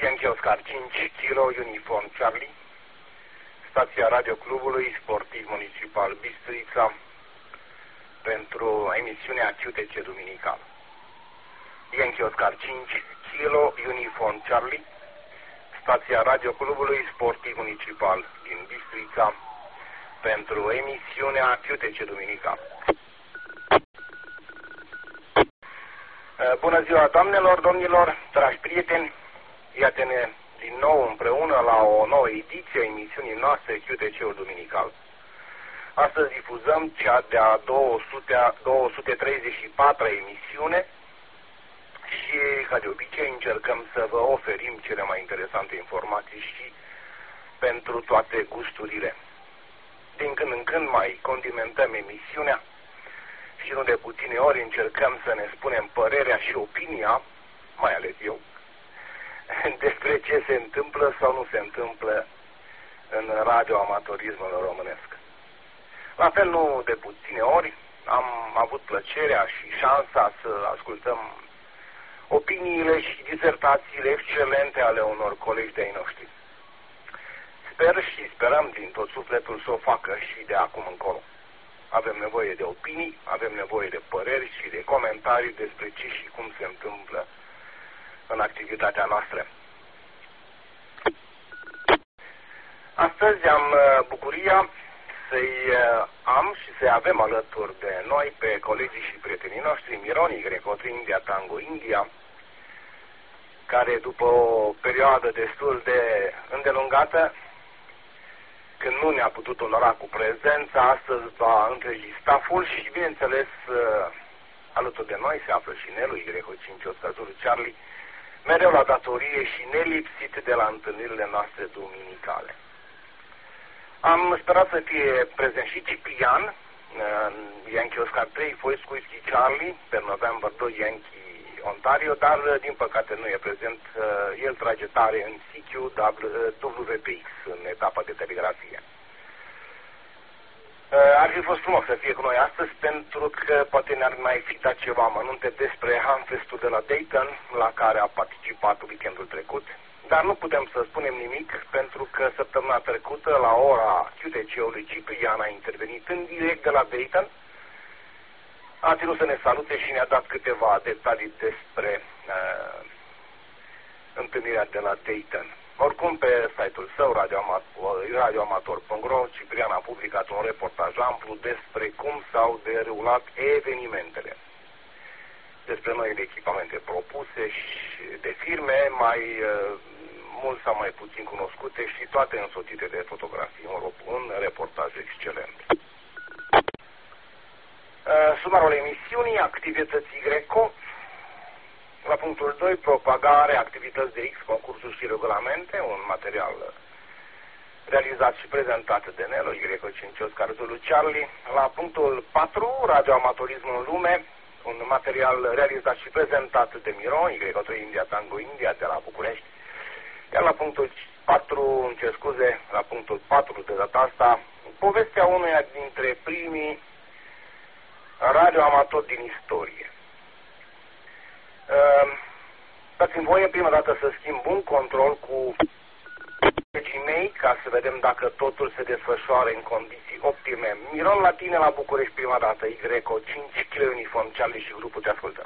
Yankee Oscar 5 Kilo Uniform Charlie, stația Radio Clubului Sportiv Municipal Bistrița, pentru emisiunea QTC Duminical. Yankee Oscar 5 Kilo Uniform Charlie, stația Radio Clubului Sportiv Municipal din Bistrița, pentru emisiunea QTC Duminical. Bună ziua, doamnelor, domnilor, dragi prieteni! Iată-ne din nou împreună la o nouă ediție a emisiunii noastre QTC-ul Duminical. Astăzi difuzăm cea de-a 234-a emisiune și, ca de obicei, încercăm să vă oferim cele mai interesante informații și pentru toate gusturile. Din când în când mai condimentăm emisiunea și nu de puține ori încercăm să ne spunem părerea și opinia, mai ales eu, despre ce se întâmplă sau nu se întâmplă în radioamatorismul românesc. La fel, nu de puține ori am avut plăcerea și șansa să ascultăm opiniile și disertațiile excelente ale unor colegi de-ai noștri. Sper și sperăm din tot sufletul să o facă și de acum încolo. Avem nevoie de opinii, avem nevoie de păreri și de comentarii despre ce și cum se întâmplă în activitatea noastră. Astăzi am bucuria să-i am și să avem alături de noi pe colegii și prietenii noștri Mironi Greco India Tango India, care după o perioadă destul de îndelungată, când nu ne-a putut onora cu prezența, astăzi va întregi stafful și, bineînțeles, alături de noi se află și Nelu Greco 5 Oscar Zulu Charlie, mereu la datorie și nelipsit de la întâlnirile noastre duminicale. Am sperat să fie prezent și Ciprian, Yankee Oscar 3, Voice Whiskey Charlie, pe November 2 Yankee Ontario, dar din păcate nu e prezent. El trage tare în CQ-WPX, în etapa de telegrafie. Ar fi fost frumos să fie cu noi astăzi, pentru că poate ne-ar mai fi dat ceva amănunte despre Hamfestul de la Dayton, la care a participat weekendul trecut, dar nu putem să spunem nimic, pentru că săptămâna trecută, la ora QTC-ului, Ciprian a intervenit în direct de la Dayton, a ținut să ne salute și ne-a dat câteva detalii despre întâlnirea de la Dayton. Oricum, pe site-ul său, radioamator.ro, Ciprian a publicat un reportaj amplu despre cum s-au derulat evenimentele, despre noile echipamente propuse și de firme mai mult sau mai puțin cunoscute și toate însoțite de fotografii. Un reportaj excelent. Sumarul emisiunii, activității Greco. La punctul 2, propagare, activități de X, concursuri și regulamente, un material realizat și prezentat de Nelo, Greco 5 Oscar Zulu Charlie. La punctul 4, radioamatorismul în lume, un material realizat și prezentat de Miron, Greco 3 India Tango India, de la București. Iar la punctul 4, la punctul 4 de data asta, povestea unuia dintre primii radioamatori din istorie. Dați-mi voie prima dată să schimb un control cu colegii mei, ca să vedem dacă totul se desfășoară în condiții optime. Miron, la tine la București prima dată, Greco 5 Kilo Uniform Charlie și grupul te ascultă.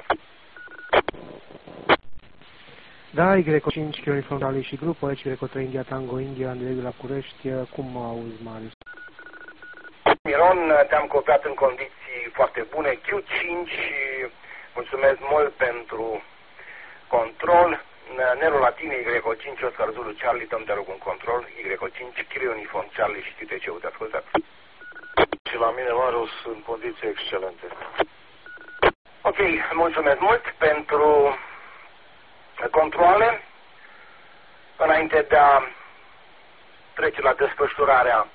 Da, Greco 5 Kilo Uniform Charlie și grupul, aici Greco 3 India Tango India, în direct la București. Cum auzi, Marius? Miron, te-am copiat în condiții foarte bune, Q5 și mulțumesc mult pentru control. Nero Latine, Y5 Oscar Zulu Charlie, te rog un control, Y5 Kilo Uniform Charlie și QTC-ul, te ascultă. Și la mine, Marius, în condiții excelente. Ok, mulțumesc mult pentru controle. Înainte de a trece la desfășurarea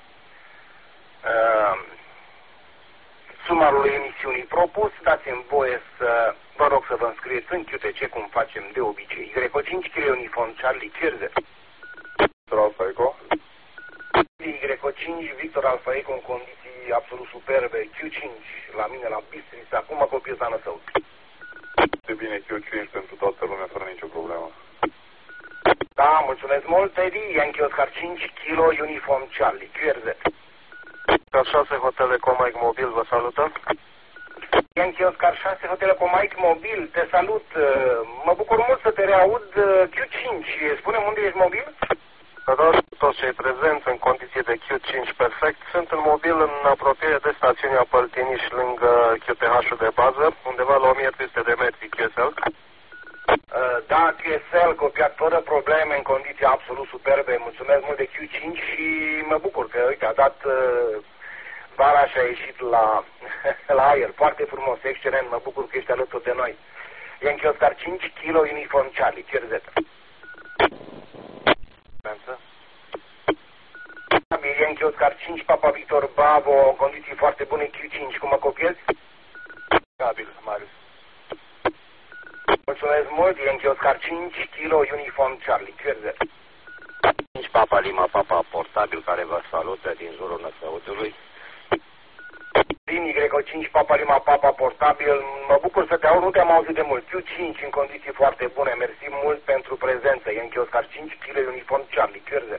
sumarul emisiunii propus, dați-mi voie să vă rog să vă înscrieți în QTC, cum facem de obicei. Greco 5 Kilo Uniform Charlie Cerze. Victor Alfa Eco. Greco 5 Victor Alfa Eco, în condiții absolut superbe. Q5 la mine la Bistrița. Acum copiii s-a năsăut. De bine, Q5 pentru toată lumea, fără nicio problemă. Da, mulțumesc mult, Eddie. Yankee Oscar 5 kilo Uniform Charlie, QRZ. Oscar 6 Hotel Eco Mike Mobil, vă salută. Yankee Oscar 6 Hotel Eco Mike Mobil, te salut. Mă bucur mult să te reaud. Q5, spune-mi unde ești mobil? Dar toți cei prezenți în condiții de Q5 perfect sunt în mobil în apropiere de stațiunea Păltiniș lângă QTH-ul de bază, undeva la 1300 de metri QSL. Da, QSL, copiat fără probleme, în condiții absolut superbe. Mulțumesc mult de Q5 și mă bucur că, uite, a dat vara și a ieșit la aer. Foarte frumos, excelent, mă bucur că ești alături de noi. Yankee Oscar 5 kilo Uniform Charlie, QRZ. Yankee Oscar 5 Papa Victor Bravo, în condiții foarte bune, Q5, cum mă copiezi? Gabil, Marius. Mulțumesc mult, Yankee Oscar 5 kilo Uniform Charlie, QRZ. 5 Papa Lima Papa portabil care vă salută din jurul Năsăudului. Din Y5 Papa Lima Papa portabil, mă bucur să te aud, nu te-am auzit de mult. Q5 în condiții foarte bune, mersi mult pentru prezență. Yankee Oscar 5 kilo Uniform Charlie, QRZ.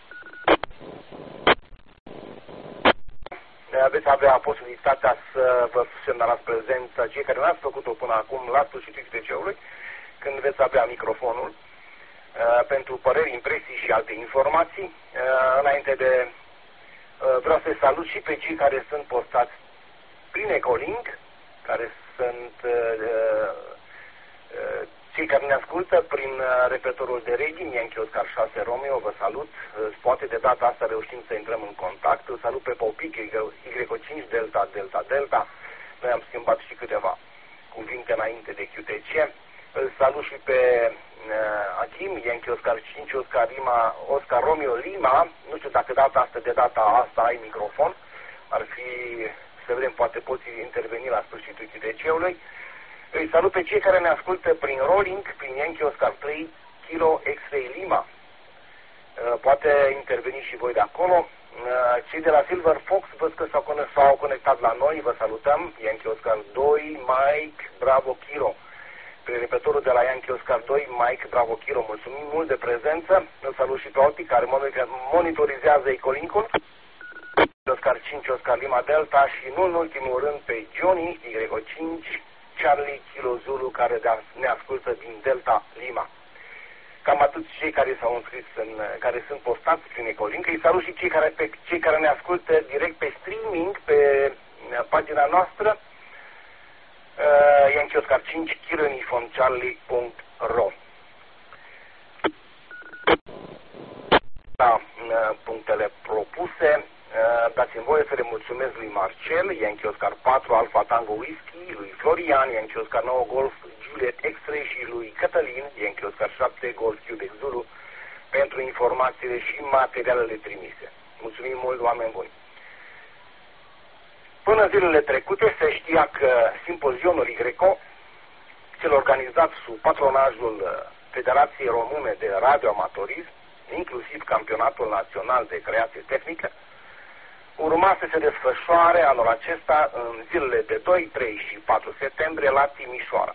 Veți avea posibilitatea să vă semnalați prezența cei care n-ați făcut-o până acum la sfârșitul XTC-ului, când veți avea microfonul pentru păreri, impresii și alte informații. Înainte de vreau să salut și pe cei care sunt postați prin Ecolink, care sunt cei care ne ascultă prin repetorul de reading, Yankee Oscar 6 Romeo, vă salut. Poate de data asta reușim să intrăm în contact. Îl salut pe Popic, Y5 Delta Delta Delta. Noi am schimbat și câteva cuvinte înainte de QTC. Îl salut și pe Achim, Yankee Oscar 5 Oscar Romeo Lima. Nu știu dacă de data asta ai microfon. Ar fi, să vedem, poate poți interveni la sfârșitul QTC-ului. Îi salut pe cei care ne ascultă prin Rolling, prin Yankee Oscar 3 kilo X-Ray Lima. Poate interveni și voi de acolo. Cei de la Silver Fox văd că s-au conectat la noi, vă salutăm. Yankee Oscar 2 Mike Bravo Kilo. Pe repetorul de la Yankee Oscar 2 Mike Bravo Kilo. Mulțumim mult de prezență. Îl salut și pe Oti care monitorizează Ecolincul. Oscar 5 Oscar Lima Delta și nu în ultimul rând pe Johnny Y5 Charlie Kilo Zulu care ne ascultă din Delta Lima. Cam atât cei care s-au înscris, care sunt postați prin Ecolink. Îi salut și cei care ne ascultă direct pe streaming pe pagina noastră Yankee Oscar 5 kilo Uniform Charlie.ro. La punctele propuse, dați-mi voie să le mulțumesc lui Marcel, Yankee Oscar 4 Alpha Tango Whisky, lui Florian, Yankee Oscar 9 Golf Juliet X-Ray și lui Cătălin, Yankee Oscar 7 Golf Quebec Zulu, pentru informațiile și materialele trimise. Mulțumim mult, oameni buni! Până zilele trecute se știa că simpozionul YCO, cel organizat sub patronajul Federației Române de Radioamatorism, inclusiv Campionatul Național de Creație Tehnică, urma să se desfășoare anul acesta în zilele de 2, 3 și 4 septembrie la Timișoara.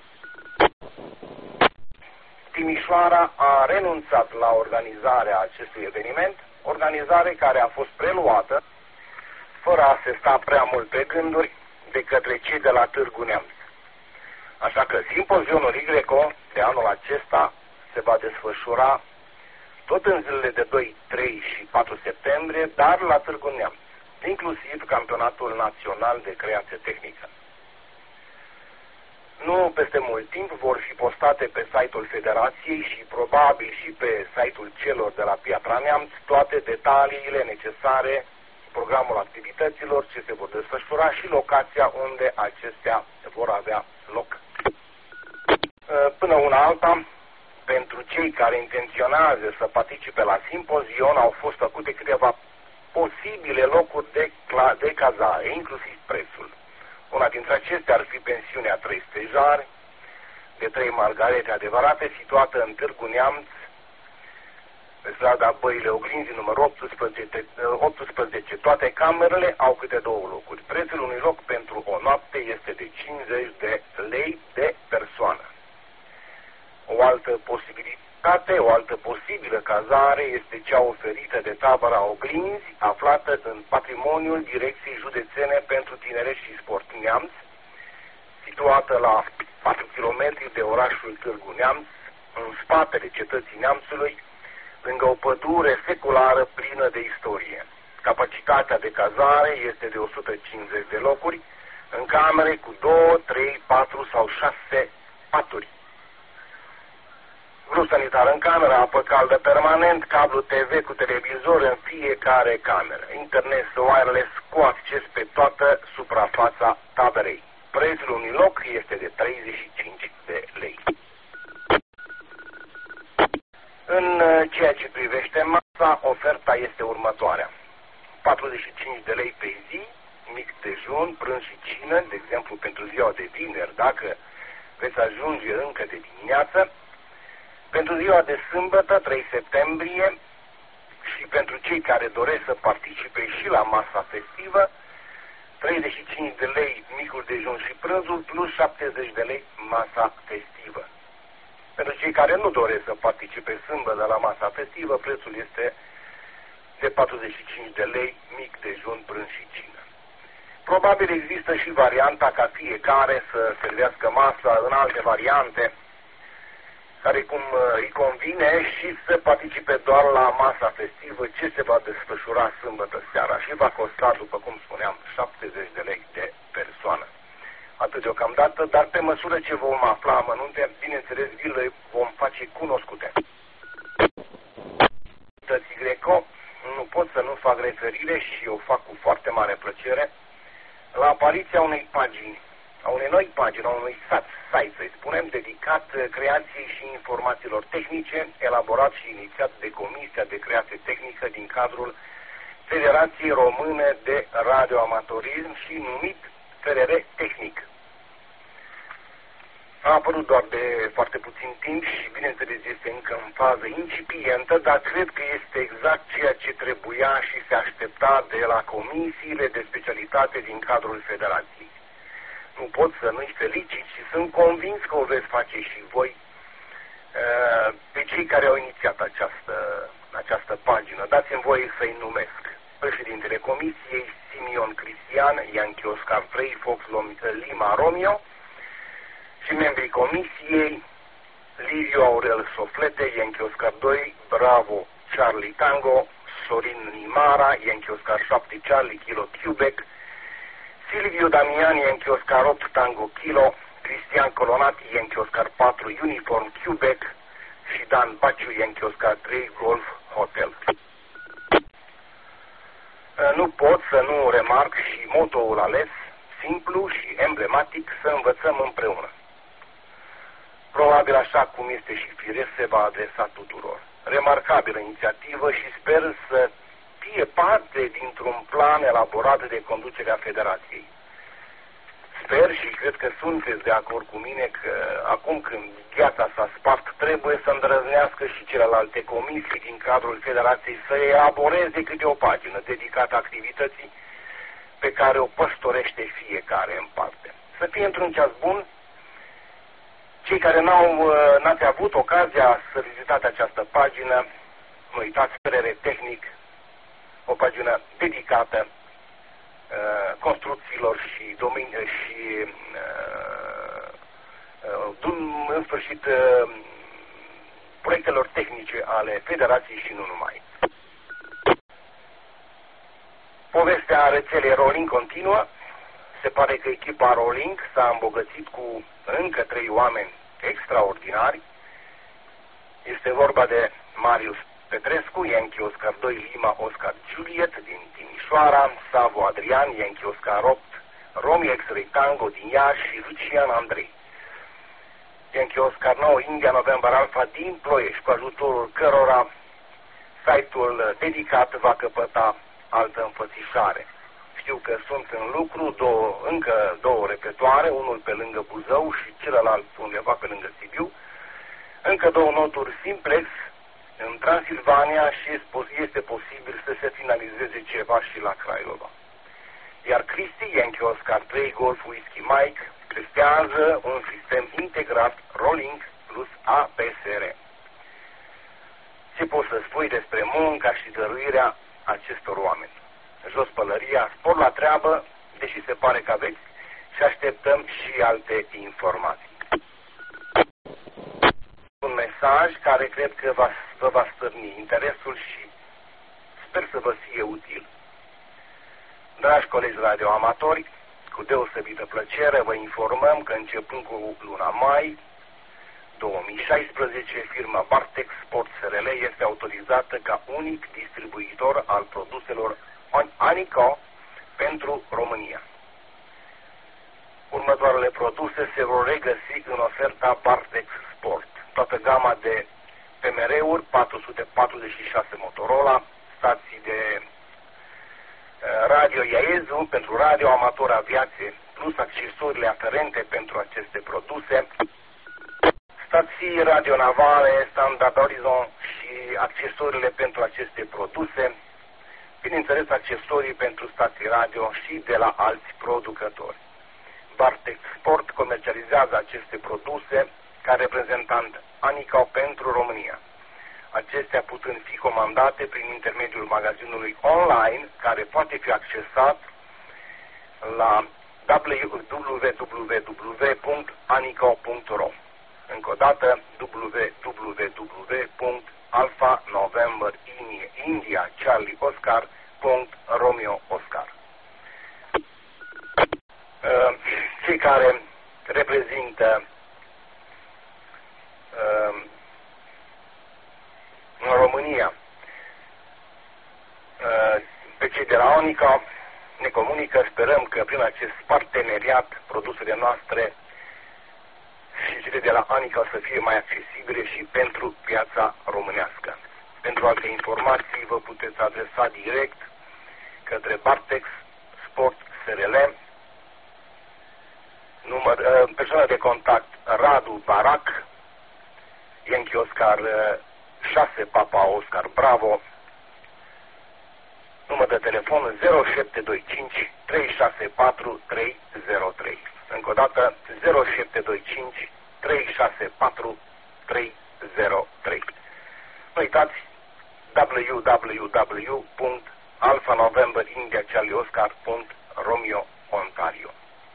Timișoara a renunțat la organizarea acestui eveniment, organizare care a fost preluată, fără a se sta prea mult pe gânduri, de către cei de la Târgu Neamț. Așa că simpozionul YCO de anul acesta se va desfășura tot în zilele de 2, 3 și 4 septembrie, dar la Târgu Neamț, inclusiv Campionatul Național de Creație Tehnică. Nu peste mult timp vor fi postate pe site-ul Federației și probabil și pe site-ul celor de la Piatra Neamț toate detaliile necesare, programul activităților ce se vor desfășura și locația unde acestea vor avea loc. Până una alta, pentru cei care intenționează să participe la simpozion, au fost făcute câteva posibile locuri de cazare, inclusiv prețul. Una dintre acestea ar fi pensiunea 3 stejari, de 3 margarete adevărate, situată în Târgu Neamț, pe strada Băile Oglinzii, numărul 18. Toate camerele au câte 2 locuri. Prețul unui loc pentru o noapte este de 50 de lei de persoană. O altă păcate, o altă posibilă cazare este cea oferită de tabăra Oglinzi, aflată în patrimoniul Direcției Județene pentru Tineret și Sport Neamț, situată la 4 km de orașul Târgu Neamț, în spatele cetății Neamțului, lângă o pădure seculară plină de istorie. Capacitatea de cazare este de 150 de locuri, în camere cu 2, 3, 4 sau 6 paturi. Grup sanitar în cameră, apă caldă permanent, cablu TV cu televizor în fiecare cameră, internet wireless cu acces pe toată suprafața taberei. Prețul unui loc este de 35 de lei. În ceea ce privește masa, oferta este următoarea. 45 de lei pe zi, mic dejun, prânz și cină, de exemplu pentru ziua de vineri, dacă veți ajunge încă de dimineață, pentru ziua de sâmbătă, 3 septembrie, și pentru cei care doresc să participe și la masa festivă, 35 de lei micul dejun și prânzul, plus 70 de lei masa festivă. Pentru cei care nu doresc să participe sâmbătă la masa festivă, prețul este de 45 de lei mic dejun, prânz și cină. Probabil există și varianta ca fiecare să servească masa în alte variante, care cum îi convine, și să participe doar la masa festivă ce se va desfășura sâmbătă seara și va costa, după cum spuneam, 70 de lei de persoană. Atât deocamdată, dar pe măsură ce vom afla amănunte, bineînțeles, vi le vom face cunoscute. Greco, nu pot să nu fac referire și o fac cu foarte mare plăcere la apariția unei pagini, a unei noi pagini, a unui site, să-i spunem, dedicat creației și informațiilor tehnice, elaborat și inițiat de Comisia de Creație Tehnică din cadrul Federației Române de Radioamatorism și numit FRR Tehnic. A apărut doar de foarte puțin timp și, bineînțeles, este încă în fază incipientă, dar cred că este exact ceea ce trebuia și se aștepta de la comisiile de specialitate din cadrul Federației. Nu pot să nu-i felicit și sunt convins că o veți face și voi pe cei care au inițiat această pagină. Dați-mi voie să-i numesc. Președintele Comisiei, Simion Cristian, Yankee Oscar 3, Fox Lima Romeo, și membrii Comisiei, Liviu Aurel Soflete, Yankee Oscar 2, Bravo Charlie Tango, Sorin Nimara, Yankee Oscar 7, Charlie Kilo Quebec, Silviu Damian, Yankee Oscar 8, Tango Kilo, Cristian Colonati, Yankee Oscar 4, Uniform Quebec și Dan Baciu, Yankee Oscar 3, Golf Hotel. Nu pot să nu remarc și motoul ales, simplu și emblematic, să învățăm împreună. Probabil așa cum este și firesc, se va adresa tuturor. Remarcabilă inițiativă și sper să fie parte dintr-un plan elaborat de conducerea Federației. Sper și cred că sunteți de acord cu mine că acum când gheața s-a spart, trebuie să îndrăznească și celelalte comisii din cadrul Federației să elaboreze câte o pagină dedicată activității pe care o păstorește fiecare în parte. Să fie într-un ceas bun. Cei care n-ați avut ocazia să vizitați această pagină, nu uitați, FRR Tehnic, o pagină dedicată construcțiilor și în sfârșit proiectelor tehnice ale Federației și nu numai. Povestea rețelei Rolling continuă. Se pare că echipa Rolling s-a îmbogățit cu încă 3 oameni extraordinari. Este vorba de Marius Petrescu, Yankee Oscar 2 Lima Oscar Juliet din Timișoara, Savo Adrian, Yankee Oscar 8, Romeo X-Ray Tango din Iași și Lucian Andrei. Yankee Oscar 9 India November Alpha din Ploiești, cu ajutorul cărora site-ul dedicat va căpăta altă înfățișare. Știu că sunt în lucru încă două repetoare, unul pe lângă Buzău și celălalt undeva pe lângă Sibiu, încă 2 noturi simplex în Transilvania și este posibil să se finalizeze ceva și la Craiova. Iar Cristi, Yankee Oscar 3 Golf Whisky Mike, testează un sistem integrat Rolling plus APSR. Ce poți să spui despre munca și dăruirea acestor oameni? Jos pălăria, spor la treabă, deși se pare că aveți, și așteptăm și alte informații. Un mesaj care cred că vă va stârni interesul și sper să vă fie util. Dragi colegi radioamatori, cu deosebită plăcere vă informăm că începând cu luna mai 2016, firma Bartex Sport SRL este autorizată ca unic distribuitor al produselor Anico pentru România. Următoarele produse se vor regăsi în oferta Bartex Sport. Toată gama de PMR-uri, 446 Motorola, stații de radio Iaezu pentru radio amator aviație, plus accesoriile aferente pentru aceste produse, stații radionavale, standard Horizon și accesoriile pentru aceste produse, bineînțeles accesorii pentru stații radio și de la alți producători. Bartex Sport comercializează aceste produse ca reprezentant Anico pentru România. Acestea putând fi comandate prin intermediul magazinului online, care poate fi accesat la www.anico.ro. Încă o dată, www.alfa.november.india.charlie.oscar.romeo.oscar. Cei care reprezintă în România pe cei de la Anico ne comunică, sperăm că prin acest parteneriat produsele noastre și cele de la Anico să fie mai accesibile și pentru piața românească. Pentru alte informații vă puteți adresa direct către Bartex Sport SRL, persoana de contact Radu Barac, Yankee Oscar 6 Papa Oscar Bravo, număr de telefon 0725 364 303. Încă o dată 0725 364 303. Nu uitați www.alfa.november.india.charlie.oscar.romeo.ontario.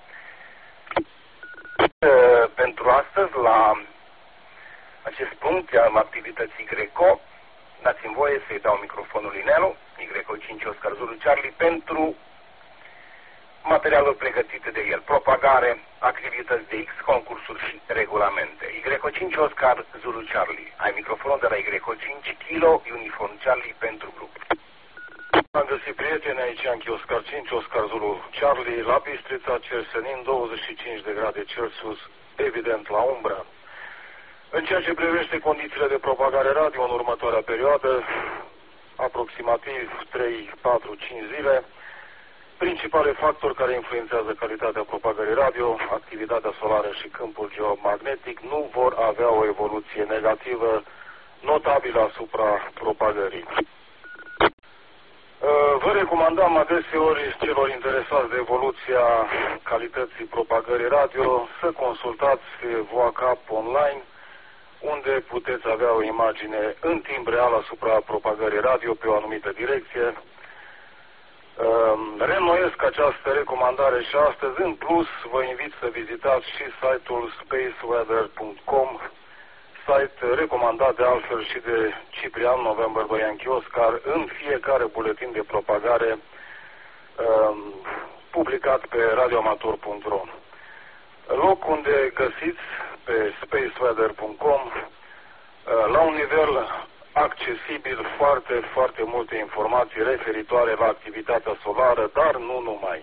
Pentru astăzi, la acest punct al activității Greco, dați-mi voie să-i dau microfonul lui Nelu, Y5 Oscar Zulu Charlie, pentru materialul pregătit de el, propagare, activități de X, concursuri și regulamente. Y5 Oscar Zulu Charlie, ai microfonul de la Y5 Kilo Uniform Charlie pentru grup. Am găsit prieteni aici, Yankee Oscar 5, Oscar Zulu Charlie, la Bistrița, cer senin, 25 de grade Celsius, evident la umbră. În ceea ce privește condițiile de propagare radio în următoarea perioadă, aproximativ 3, 4, 5 zile, principale factori care influențează calitatea propagării radio, activitatea solară și câmpul geomagnetic, nu vor avea o evoluție negativă notabilă asupra propagării. Vă recomandam adeseori celor interesați de evoluția calității propagării radio să consultați VoaCap online, unde puteți avea o imagine în timp real asupra propagării radio pe o anumită direcție. Reînnoiesc această recomandare și astăzi. În plus, vă invit să vizitați și site-ul spaceweather.com, site recomandat de altfel și de Ciprian November by Yankee Oscar în fiecare buletin de propagare publicat pe radioamator.ro. Loc unde găsiți pe spaceweather.com la un nivel accesibil foarte, foarte multe informații referitoare la activitatea solară, dar nu numai.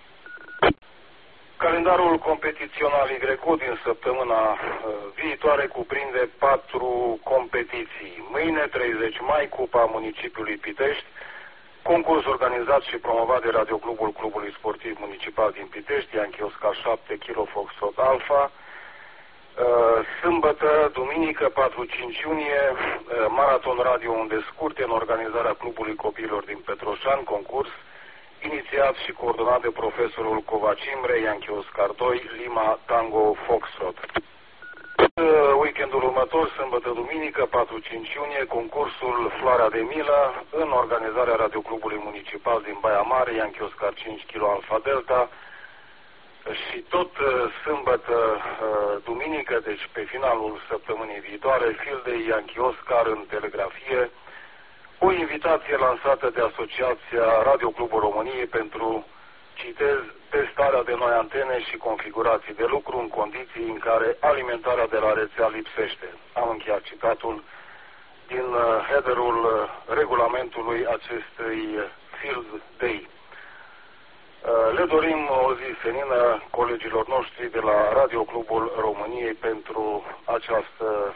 Calendarul competițional Greco din săptămâna viitoare cuprinde 4 competiții. Mâine, 30 mai, Cupa Municipiului Pitești, concurs organizat și promovat de Radioclubul Clubului Sportiv Municipal din Pitești, Yankee Oscar 7 Kilo Foxtrot Alpha. Sâmbătă, duminică, 4-5 iunie, maraton radio unde scurte în organizarea Clubului Copiilor din Petroșani, concurs inițiat și coordonat de profesorul Covaci Imre, Yankee Oscar 2, Lima Tango Foxtrot. Weekendul weekendul următor, sâmbătă-duminică, 4-5 iunie, concursul Floarea de Milă, în organizarea Radioclubului Municipal din Baia Mare, Ianchi Oscar 5 kg Alfa Delta, și tot sâmbătă, duminică, deci pe finalul săptămânii viitoare, Field Day Ianchi Oscar în telegrafie, o invitație lansată de Asociația Radioclubul României pentru, citez, testarea de noi antene și configurații de lucru în condiții în care alimentarea de la rețea lipsește. Am încheiat citatul din headerul regulamentului acestui Field Day. Le dorim o zi senină colegilor noștri de la Radioclubul României pentru această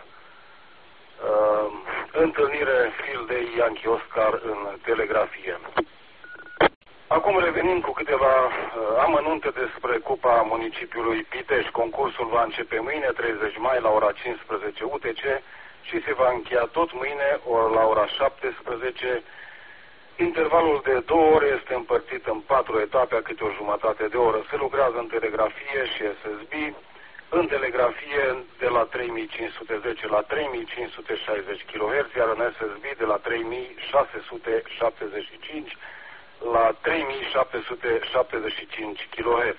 întâlnire Field Day Ianchi Oscar în telegrafie. Acum revenim cu câteva amănunte despre Cupa Municipiului Pitești. Concursul va începe mâine, 30 mai, la ora 15 UTC și se va încheia tot mâine, la ora 17. Intervalul de 2 ore este împărțit în 4 etape, a câte o jumătate de oră. Se lucrează în telegrafie și SSB, în telegrafie de la 3510 la 3560 kHz, iar în SSB de la 3675 la 3775 kHz.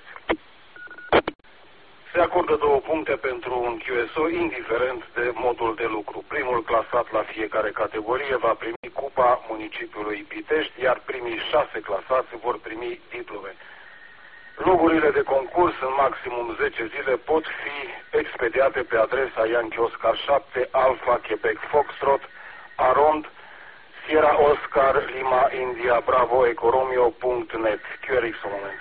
Se acordă 2 puncte pentru un QSO, indiferent de modul de lucru. Primul clasat la fiecare categorie va primi Cupa Municipiului Pitești, iar primii 6 clasați vor primi diplome. Logurile de concurs în maximum 10 zile pot fi expediate pe adresa Ianchi Oscar 7, Alpha, Quebec, Foxtrot, Arond, Sierra Oscar, Lima, India, Bravo, Ecoromio.net. QRX un moment.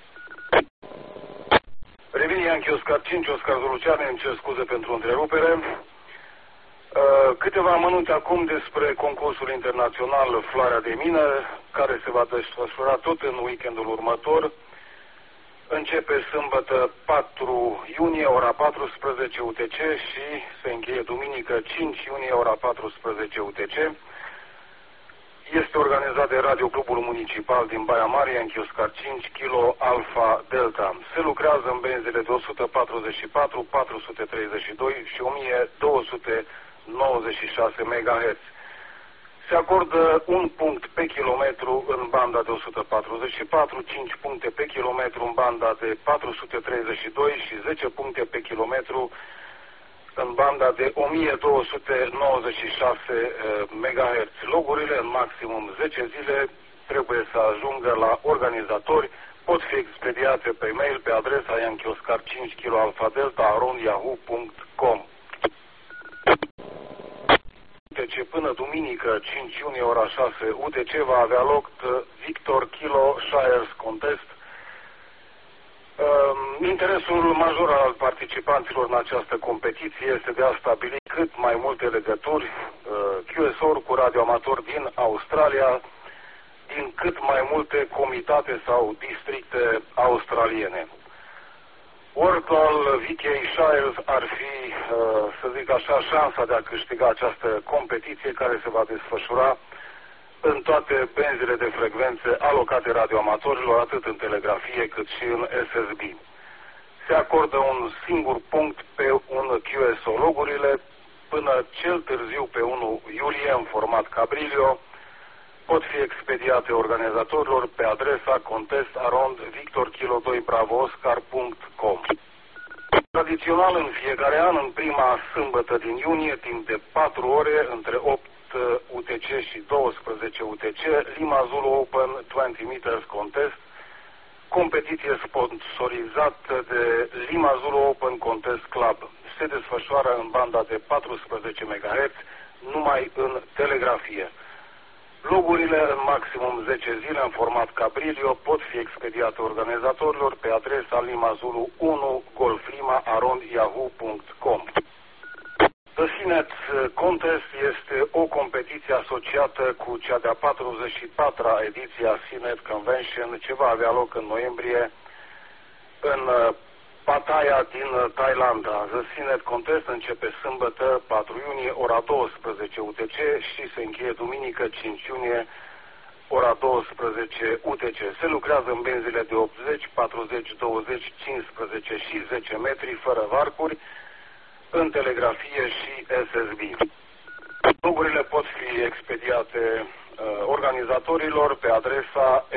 Revin Ianchi Oscar 5, Oscar Zuluceane, îmi cer scuze pentru întrerupere. Câteva amănunte acum despre concursul internațional Floarea de Mină, care se va desfășura tot în weekendul următor. Începe sâmbătă 4 iunie, ora 14 UTC și se încheie duminică 5 iunie, ora 14 UTC. Este organizat de Radioclubul Municipal din Baia Mare, Ianchi Oscar 5 kg Alfa Delta. Se lucrează în benzile de 144, 432 și 1296 MHz. Se acordă 1 punct pe kilometru în banda de 144, 5 puncte pe kilometru în banda de 432 și 10 puncte pe kilometru în banda de 1296 MHz. Logurile în maximum 10 zile trebuie să ajungă la organizatori. Pot fi expediate pe mail pe adresa Ianchi Oscar 5 kg Alfa Delta @yahoo.com. UTC până duminică 5 iunie ora 6 UTC va avea loc Victor Kilo Shires Contest. Interesul major al participanților în această competiție este de a stabili cât mai multe legături QSO-uri cu radioamatori din Australia, din cât mai multe comitate sau districte australiene. Oricum, VK Shires ar fi, să zic așa, șansa de a câștiga această competiție care se va desfășura în toate benzile de frecvențe alocate radioamatorilor, atât în telegrafie cât și în SSB. Se acordă un singur punct pe un QSO. Logurile până cel târziu pe 1 iulie în format Cabrilio pot fi expediate organizatorilor pe adresa contest@victorkilo2bravooscar.com. Tradițional în fiecare an, în prima sâmbătă din iunie, timp de 4 ore, între 8 UTC și 12 UTC, Lima Zulu Open 20 Meters Contest, competiție sponsorizată de Lima Zulu Open Contest Club. Se desfășoară în banda de 14 MHz, numai în telegrafie. Logurile în maximum 10 zile în format Cabrilio pot fi expediate organizatorilor pe adresa limazulu 1 golflima@yahoo.com. The Sinet Contest este o competiție asociată cu cea de-a 44-a ediție a Sinet Convention, ce va avea loc în noiembrie în Pattaya din Thailanda. The Sinet Contest începe sâmbătă 4 iunie, ora 12 UTC și se încheie duminică 5 iunie, ora 12 UTC. Se lucrează în benzile de 80, 40, 20, 15 și 10 metri, fără varcuri. în telegrafie și SSB. Logurile pot fi expediate organizatorilor pe adresa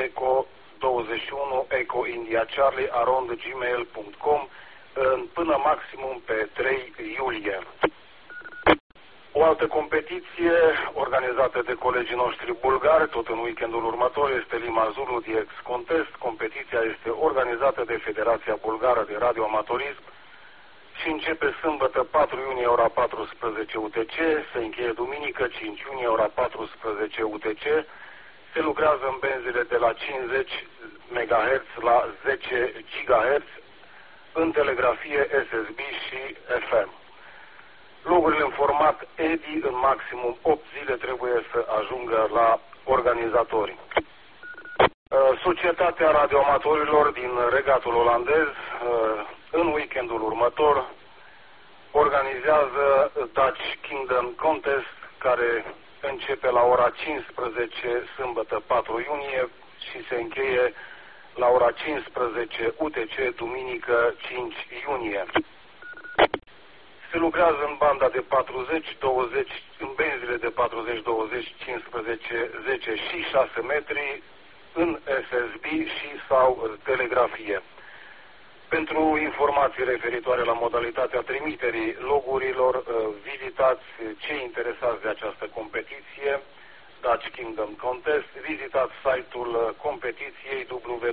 eco21ecoindiacharlie@gmail.com până maximum pe 3 iulie. O altă competiție organizată de colegii noștri bulgari, tot în weekendul următor, este Lima Zulu DX Contest. Competiția este organizată de Federația Bulgară de Radioamatorism și începe sâmbătă 4 iunie ora 14 UTC, se încheie duminică 5 iunie ora 14 UTC. Se lucrează în benzile de la 50 MHz la 10 GHz în telegrafie, SSB și FM. Logurile în format EDI în maximum 8 zile trebuie să ajungă la organizatori. Societatea radioamatorilor din Regatul Olandez în weekendul următor organizează Dutch Kingdom Contest, care începe la ora 15 sâmbătă 4 iunie și se încheie la ora 15 UTC duminică 5 iunie. Se lucrează în banda de 40-20, în benzile de 40-20, 15, 10 și 6 metri, în SSB și sau telegrafie. Pentru informații referitoare la modalitatea trimiterii logurilor, vizitați cei interesați de această competiție, Dutch Kingdom Contest, vizitați site-ul competiției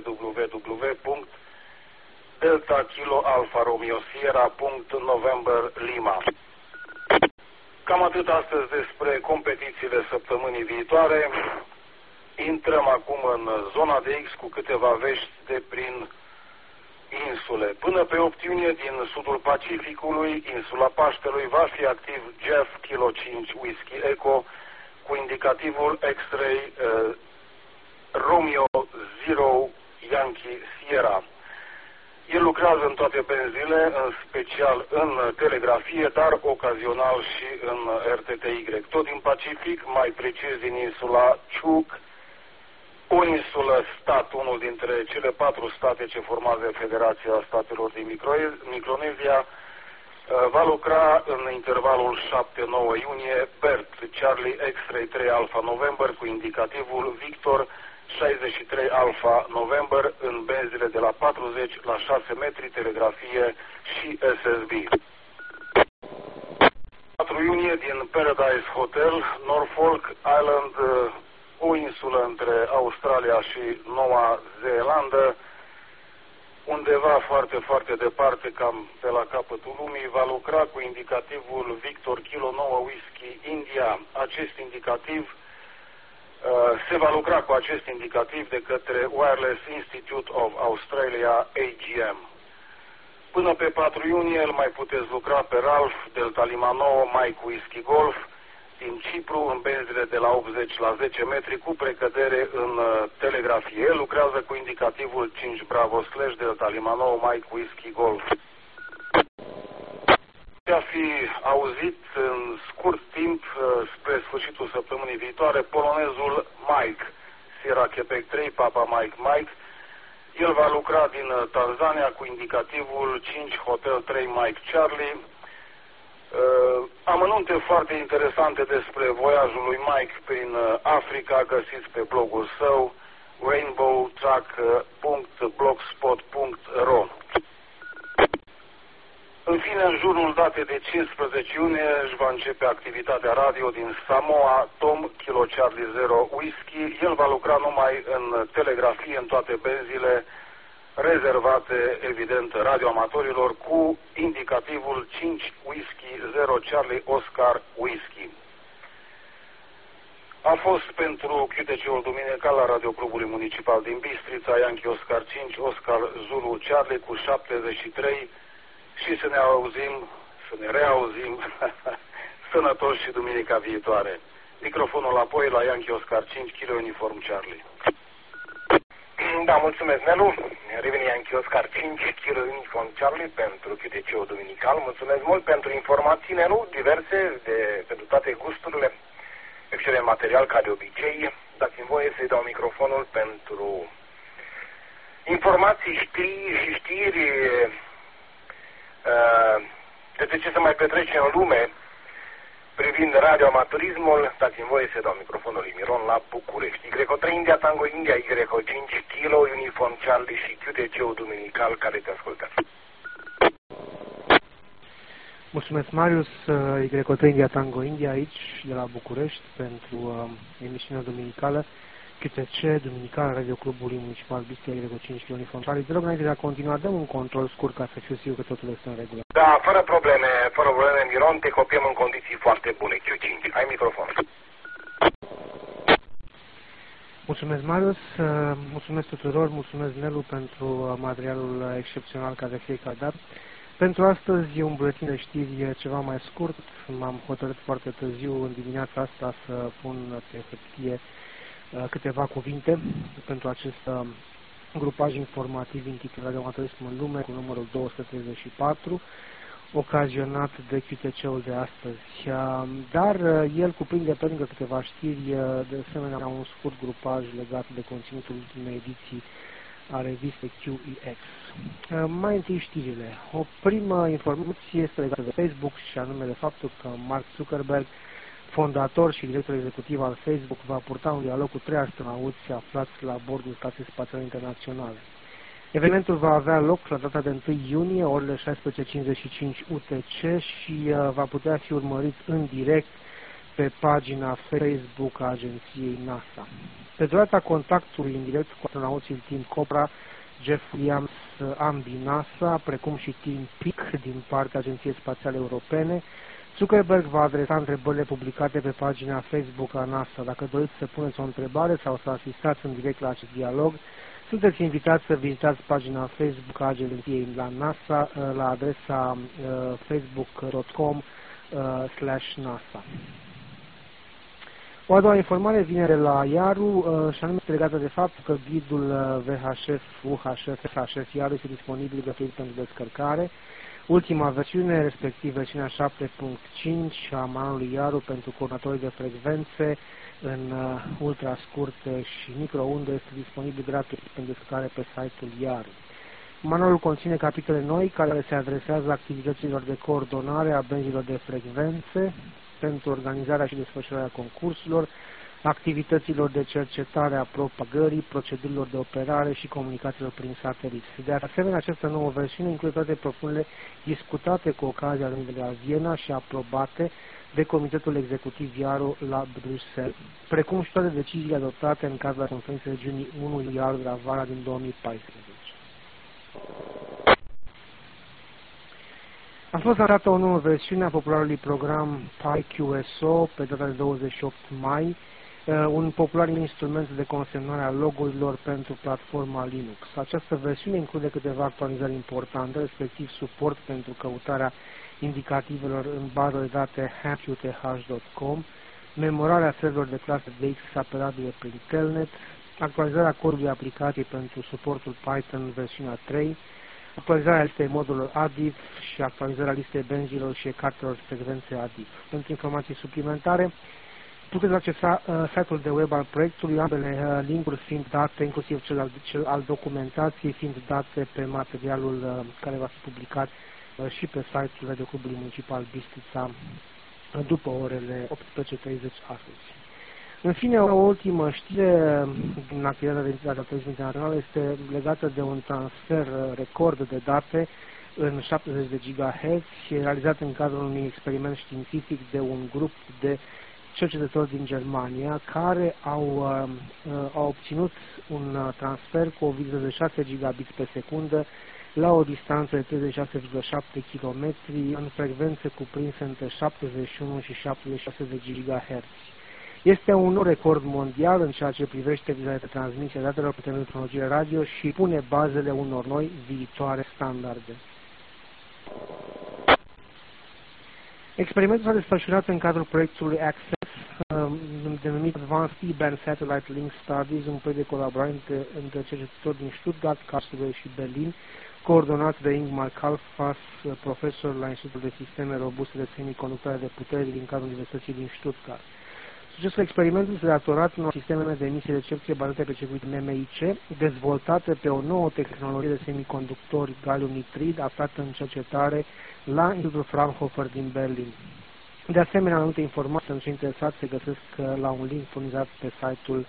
www.delta-kilo-alfa-romeo-sierra.november-lima. Cam atât astăzi despre competițiile săptămânii viitoare. Intrăm acum în zona de X cu câteva vești de prin insule. Până pe 8 iunie din sudul Pacificului, insula Paștelui, va fi activ Jeff Kilo 5 Whiskey Echo cu indicativul X-Ray Romeo 0 Yankee Sierra. El lucrează în toate benzile, în special în telegrafie, dar ocazional și în RTTY. Tot din Pacific, mai precis din insula Chuuk, o insulă stat, unul dintre cele 4 state ce formează Federația Statelor din Micronezia, va lucra în intervalul 7-9 iunie Bert Charlie X-Ray 3 Alpha November cu indicativul Victor 63 Alpha November în benzile de la 40 la 6 metri, telegrafie și SSB. 4 iunie din Paradise Hotel, Norfolk Island, o insulă între Australia și Noua Zeelandă, undeva foarte, foarte departe, cam pe la capătul lumii, va lucra cu indicativul Victor Kilo 9 Whisky India. Acest indicativ se va lucra cu acest indicativ de către Wireless Institute of Australia, AGM. Până pe 4 iunie îl mai puteți lucra pe Ralph Delta Lima 9 Mike Whisky Golf din Cipru în benzile de la 80 la 10 metri cu precădere în telegrafie. El lucrează cu indicativul 5 Bravo / Delta Lima 9 Mike Whisky Golf. A fi auzit în scurt timp, spre sfârșitul săptămânii viitoare, polonezul Mike, Sierra Quebec 3, Papa Mike. El va lucra din Tanzania cu indicativul 5 Hotel 3 Mike Charlie. Amănunte foarte interesante despre voiajul lui Mike prin Africa găsiți pe blogul său rainbowtrack.blogspot.ro. În fine, în jurul datei de 15 iunie își va începe activitatea radio din Samoa, Tom Kilo Charlie 0 Whisky. El va lucra numai în telegrafie în toate benzile rezervate, evident, radioamatorilor cu indicativul 5 Whisky 0 Charlie Oscar Whisky. A fost pentru QTC-ul Duminical la Radioclubului Municipal din Bistrița, Yankee Oscar 5, Oscar Zulu Charlie cu 73 și să ne reauzim sănătoși și duminica viitoare. Microfonul apoi la Yankee Oscar 5, Kilo Uniform Charlie. Da, mulțumesc, Nelu. Reveni Yankee Oscar 5, Kilo Uniform Charlie pentru QTC-ul Duminical. Mulțumesc mult pentru informații, Nelu, diverse, pentru toate gusturile. Excelent material, ca de obicei. Dați-mi voie să-i dau microfonul pentru informații, știri Despre ce se mai petrece în lume privind radioamaturismul, dați-mi voie să dau microfonul lui Miron la București. Y3 India Tango India, Y5 Kilo, Uniform Charlie și QTC-ul duminical care te ascultă. Mulțumesc, Marius. Y3 India Tango India aici, de la București, pentru emisiunea duminicală. QTC, duminical, Radio Clubului Municipal Bistia, Y5 Uniform Charlie. Te rog, înainte de a continua, dăm un control scurt ca să fiu sigur că totul este în regulă. Da, fără probleme, Miron, te copiem în condiții foarte bune. Q5, ai microfon. Mulțumesc, Marius, mulțumesc tuturor, mulțumesc Nelu pentru materialul excepțional ca de fiecare dată. Pentru astăzi e un buletin de știri ceva mai scurt. M-am hotărât foarte târziu în dimineața asta să pun pe hârtie câteva cuvinte pentru acest grupaj informativ intitulat Radioamaturism în lume cu numărul 234, ocazionat de QTC-ul de astăzi. Dar el cuprinde pe lângă câteva știri, de asemenea un scurt grupaj legat de conținutul ultimei ediții a revistei QEX. Mai întâi știrile. O primă informație este legată de Facebook și anume de faptul că Mark Zuckerberg, fondator și director executiv al Facebook, va purta un dialog cu 3 astronauți aflați la bordul Stației Spațiale Internaționale. Evenimentul va avea loc la data de 1 iunie, orele 16:55 UTC și va putea fi urmărit în direct pe pagina Facebook a agenției NASA. Pe durata contactului în direct cu astronauții Tim Cobra, Jeff Williams, ambii NASA, precum și Tim Peake din partea Agenției Spațiale Europene, Zuckerberg va adresa întrebările publicate pe pagina Facebook a NASA. Dacă doriți să puneți o întrebare sau să asistați în direct la acest dialog, sunteți invitați să vizitați pagina Facebook a agenției la NASA la adresa facebook.com/NASA. O a doua informare vine de la Iaru și anume este legată de faptul că ghidul VHF, UHF, SHF Iaru este disponibil gratuit pentru descărcare. Ultima versiune, respectiv versiunea 7.5 a manualului Iaru pentru coordonatorii de frecvențe în ultrascurte și microunde este disponibil gratuit pentru descărcare pe site-ul Iaru. Manualul conține capitole noi care se adresează activităților de coordonare a benzilor de frecvențe pentru organizarea și desfășurarea concursurilor, activităților de cercetare a propagării, procedurilor de operare și comunicațiilor prin satelit. De asemenea, această nouă versiune include toate propunerile discutate cu ocazia rândului la Viena și aprobate de Comitetul Executiv Iaru la Bruxelles, precum și toate deciziile adoptate în cadrul conferinței regiunii 1 Iaru de la vara din 2014. A fost lansată o nouă versiune a popularului program PyQSO pe data de 28 mai, un popular instrument de consemnare a logo-urilor pentru platforma Linux. Această versiune include câteva actualizări importante, respectiv suport pentru căutarea indicativelor în bază de date hackqth.com, memorarea serverelor de clasă DX apelabile prin telnet, actualizarea codului aplicației pentru suportul Python versiunea 3, actualizarea listei modurilor ADIF și actualizarea listei benzilor și cartelor de frecvențe ADIF. Pentru informații suplimentare, puteți accesa site-ul de web al proiectului, ambele linkuri fiind date, inclusiv cel al documentației, fiind date pe materialul care va fi publicat și pe site-ul Radio Clubului Municipal Bistrița după orele 18:30 astăzi. În fine, o ultimă știre din activitatea de radioamaturism internațional este legată de un transfer record de date în 70 de GHz realizat în cadrul unui experiment științific de un grup de cercetători din Germania care au obținut un transfer cu o viteză de 6 gigabits pe secundă la o distanță de 36,7 km în frecvențe cuprinse între 71 și 76 de GHz. Este un nou record mondial în ceea ce privește viteza de transmisie datelor pe tehnologie radio și pune bazele unor noi viitoare standarde. Experimentul s-a desfășurat în cadrul proiectului Access, denumit Advanced E-Band Satellite Link Studies, un proiect de colaborare între cercetători din Stuttgart, Karlsruhe și Berlin, coordonat de Ingmar Kalfas, profesor la Institutul de Sisteme Robuste de Semiconductoare de Putere din cadrul Universității din Stuttgart. Succesul experimentului s-a datorat unor sisteme de emisie de recepție bazate pe circuit MMIC, dezvoltate pe o nouă tehnologie de semiconductori gallium nitrid aflată în cercetare la Institutul Fraunhofer din Berlin. De asemenea, multe informații pentru cei interesați se găsesc la un link furnizat pe site-ul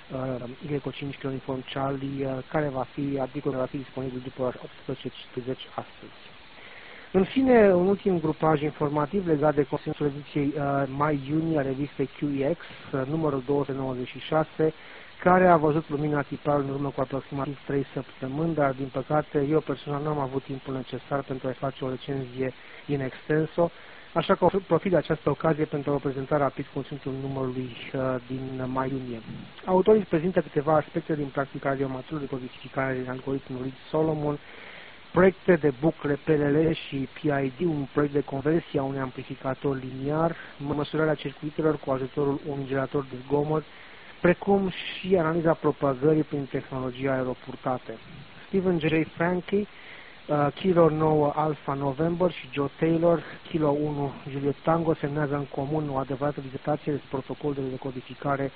Y5 Uniform Charlie, articolul va fi disponibil după 18:50 astăzi. În fine, un ultim grupaj informativ legat de conținutul ediției mai-iunie a revistei QEX, numărul 296, care a văzut lumina tiparului în urmă cu aproximativ 3 săptămâni, dar din păcate eu personal nu am avut timpul necesar pentru a face o recenzie in extenso, așa că profit de această ocazie pentru a prezenta rapid conținutul numărului din mai-iunie. Autorii prezintă câteva aspecte din practica radioamatorului de codificare din algoritmul Reed Solomon, proiecte de bucle PLL și PID, un proiect de conversie a unui amplificator liniar, măsurarea circuitelor cu ajutorul unui generator de zgomot, precum și analiza propagării prin tehnologia aeropurtate. Stephen J. Franke, Kilo 9 Alpha November și Joe Taylor, Kilo 1 Juliet Tango, semnează în comun o adevărată dizertație despre protocolul de decodificare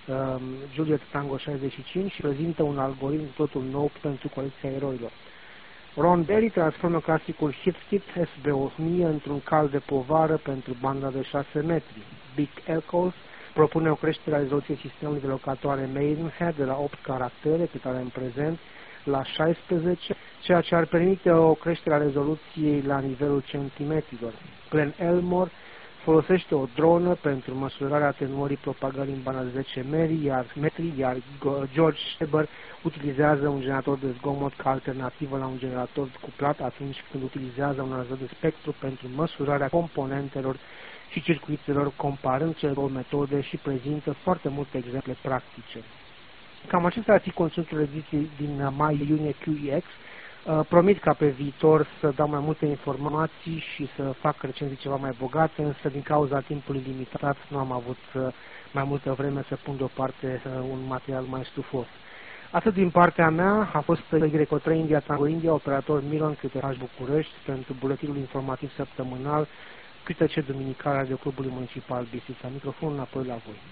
Juliet Tango 65 și prezintă un algoritm totul nou pentru colecția eroilor. Ron Berry transformă clasicul Heathkit SB1000 într-un cal de povară pentru banda de 6 metri. Big Echoes propune o creștere a rezoluției sistemului de locatoare Maidenhead de la 8 caractere, cât are în prezent, la 16, ceea ce ar permite o creștere a rezoluției la nivelul centimetrilor. Glenn Elmore folosește o dronă pentru măsurarea atenuării propagării în banda de 10 metri, iar George Sheber utilizează un generator de zgomot ca alternativă la un generator cuplat atunci când utilizează un analizor de spectru pentru măsurarea componentelor și circuitelor, comparând cele două metode și prezintă foarte multe exemple practice. Cam acesta ar fi conținutul ediției din mai-iunie QEX. Promit ca pe viitor să dau mai multe informații și să fac recenzii ceva mai bogate, însă din cauza timpului limitat nu am avut mai multă vreme să pun deoparte un material mai stufos. Atât din partea mea, a fost Y3 India Tango India, operator Miron QTH București, pentru buletinul informativ săptămânal QTC Duminical Radio Clubului Municipal Bistrița. Microfonul înapoi la voi.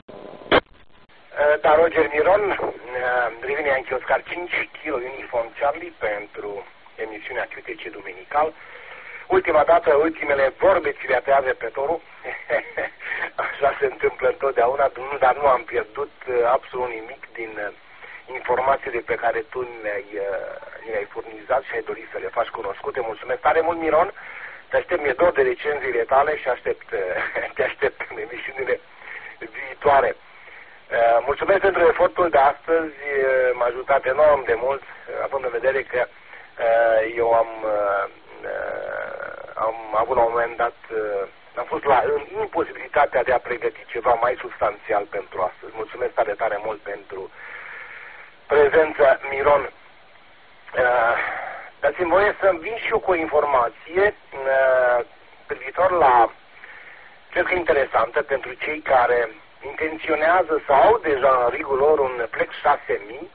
Da, Roger Miron, revine anche Oscar 5 Kilo Uniform Charlie pentru emisiunea QTC Duminical. Ultima dată, ultimele vorbe ți le atează pe torul. Așa se întâmplă întotdeauna, dar nu am pierdut absolut nimic din informațiile pe care tu le-ai furnizat și ai dorit să le faci cunoscute. Mulțumesc tare mult, Miron. Te aștept, mi-e dor de recenziile tale și te aștept în emisiunile viitoare. Mulțumesc pentru efortul de astăzi, m-a ajutat enorm de mult, având în vedere că eu am avut la un moment dat, am fost în imposibilitatea de a pregăti ceva mai substanțial pentru astăzi. Mulțumesc tare, tare mult pentru prezența, Miron. Dați-mi voie să-mi vin și eu cu o informație privitor la, cred că interesantă pentru cei care intenționează sau au deja în rigul lor un Flex 6000.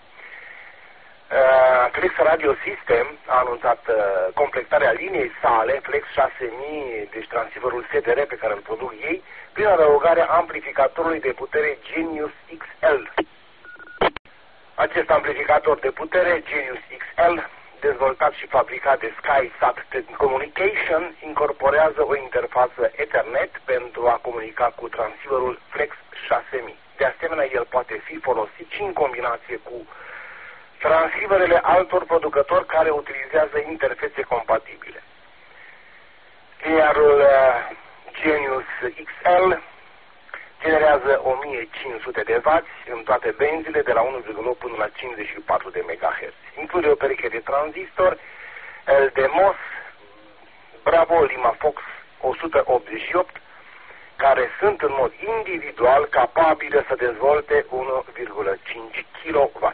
Flex Radio System a anunțat completarea liniei sale Flex 6000, deci transceiverul SDR pe care îl produc ei, prin adăugarea amplificatorului de putere Genius XL. Acest amplificator de putere Genius XL, dezvoltat și fabricat de SkySat Communication, incorporează o interfață Ethernet pentru a comunica cu transceiverul Flex 6000. De asemenea, el poate fi folosit și în combinație cu transceiverele altor producători care utilizează interfețe compatibile. Linearul Genius XL generează 1500 de W în toate benzile de la 1,8 până la 54 de MHz. Include o pereche de tranzistor LDMOS Bravo Lima Fox 188 care sunt în mod individual capabile să dezvolte 1,5 kW.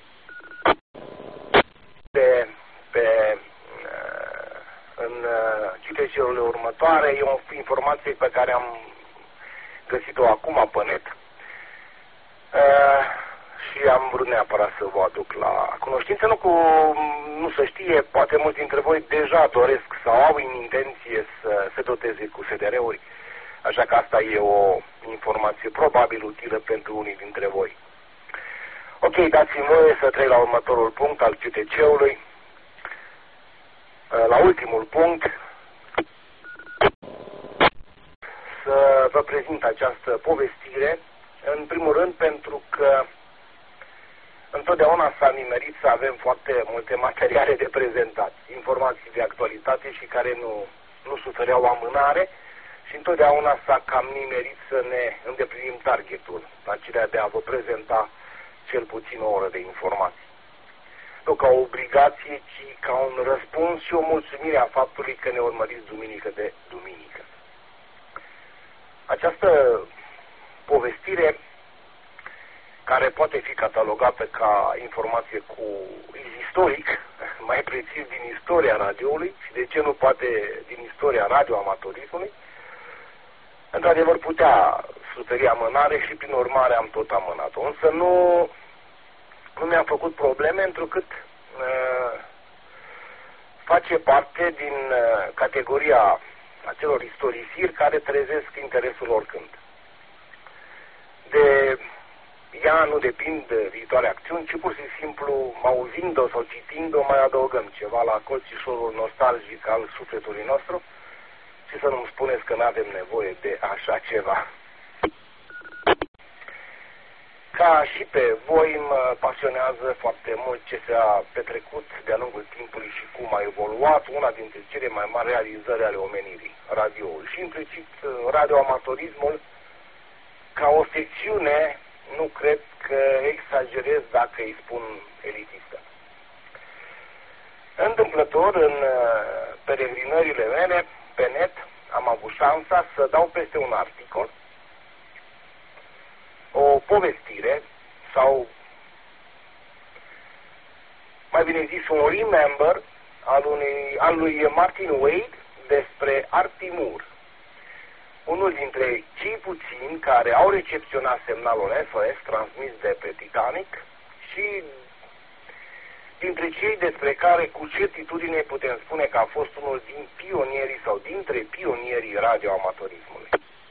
În citeșurile următoare e o informație pe care am găsit-o acum pe net și am vrut neapărat să vă aduc la cunoștință. Nu se știe, poate mulți dintre voi deja doresc sau au în intenție să se doteze cu SDR-uri Așa că asta e o informație probabil utilă pentru unii dintre voi. Ok, dați-mi voie să trec la următorul punct al QTC-ului. La ultimul punct, să vă prezint această povestire, în primul rând pentru că întotdeauna s-a nimerit să avem foarte multe materiale de prezentat, informații de actualitate și care nu sufereau amânare și întotdeauna s-a cam nimerit să ne îndeplinim targetul, acela de a vă prezenta cel puțin o oră de informații. Nu ca o obligație, ci ca un răspuns și o mulțumire a faptului că ne urmăriți duminică de duminică. Această povestire, care poate fi catalogată ca informație cu istoric, mai precis din istoria radioului și de ce nu poate din istoria radioamatorismului, într-adevăr putea suferi amânare și prin urmare am tot amânat-o. Însă nu mi-a făcut probleme, întrucât face parte din categoria acelor istorisiri care trezesc interesul oricând. De ea nu depind viitoare acțiuni, ci pur și simplu, auzind-o sau citind-o, mai adăugăm ceva la colțișorul nostalgic al sufletului nostru și să nu-mi spuneți că nu avem nevoie de așa ceva. Ca și pe voi, mă pasionează foarte mult ce s-a petrecut de-a lungul timpului și cum a evoluat una dintre cele mai mari realizări ale omenirii, radioul. Și implicit radioamatorismul, ca o secțiune, nu cred că exagerez dacă îi spun elitistă. Întâmplător, în peregrinările mele pe net, am avut șansa să dau peste un articol, o povestire, sau mai bine zis un remember al lui Martin Wade despre Artie Moore, unul dintre cei puțini care au recepționat semnalul FOS transmis de pe Titanic și dintre cei despre care cu certitudine putem spune că a fost unul din pionierii sau dintre pionierii radioamatorismului.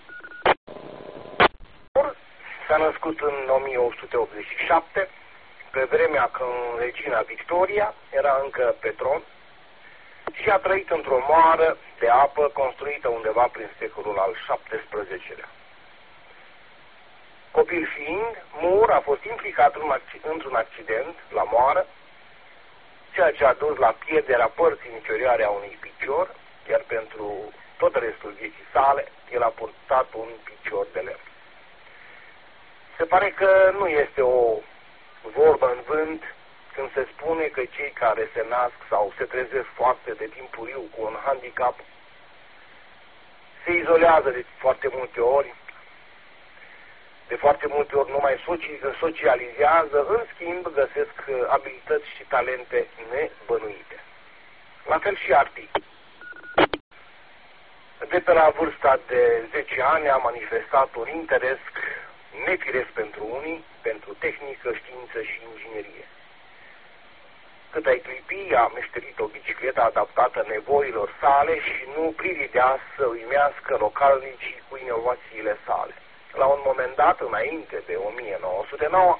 S-a născut în 1887, pe vremea când regina Victoria era încă pe tron, și a trăit într-o moară de apă construită undeva prin secolul al XVII-lea. Copil fiind, Moore a fost implicat într-un accident la moară, ceea ce a dus la pierderea părții inferioare a unui picior, iar pentru tot restul vieții sale, el a purtat un picior de lemn. Se pare că nu este o vorbă în vânt când se spune că cei care se nasc sau se trezesc foarte de timpuriu cu un handicap se izolează de foarte multe ori, nu mai socializează, în schimb găsesc abilități și talente nebănuite. La fel și Artie. De pe la vârsta de 10 ani a manifestat un interes nefiresc pentru unii, pentru tehnică, știință și inginerie. Cât ai clipi, a meșterit o bicicletă adaptată nevoilor sale și nu prividea să uimească localnicii cu inovațiile sale. La un moment dat, înainte de 1909,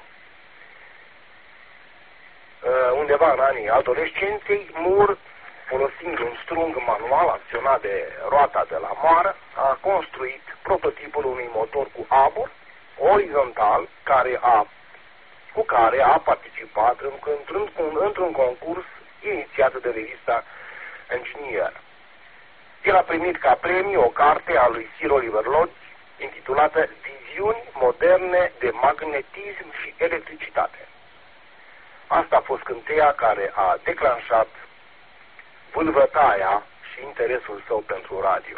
undeva în anii adolescenței, Moore, folosind un strung manual acționat de roata de la moară, a construit prototipul unui motor cu abur orizontal cu care a participat într-un concurs inițiat de revista Engineer. El a primit ca premiu o carte a lui Sir Oliver Lodge intitulată Viziuni moderne de magnetism și electricitate. Asta a fost scânteia care a declanșat vâlvătaia și interesul său pentru radio.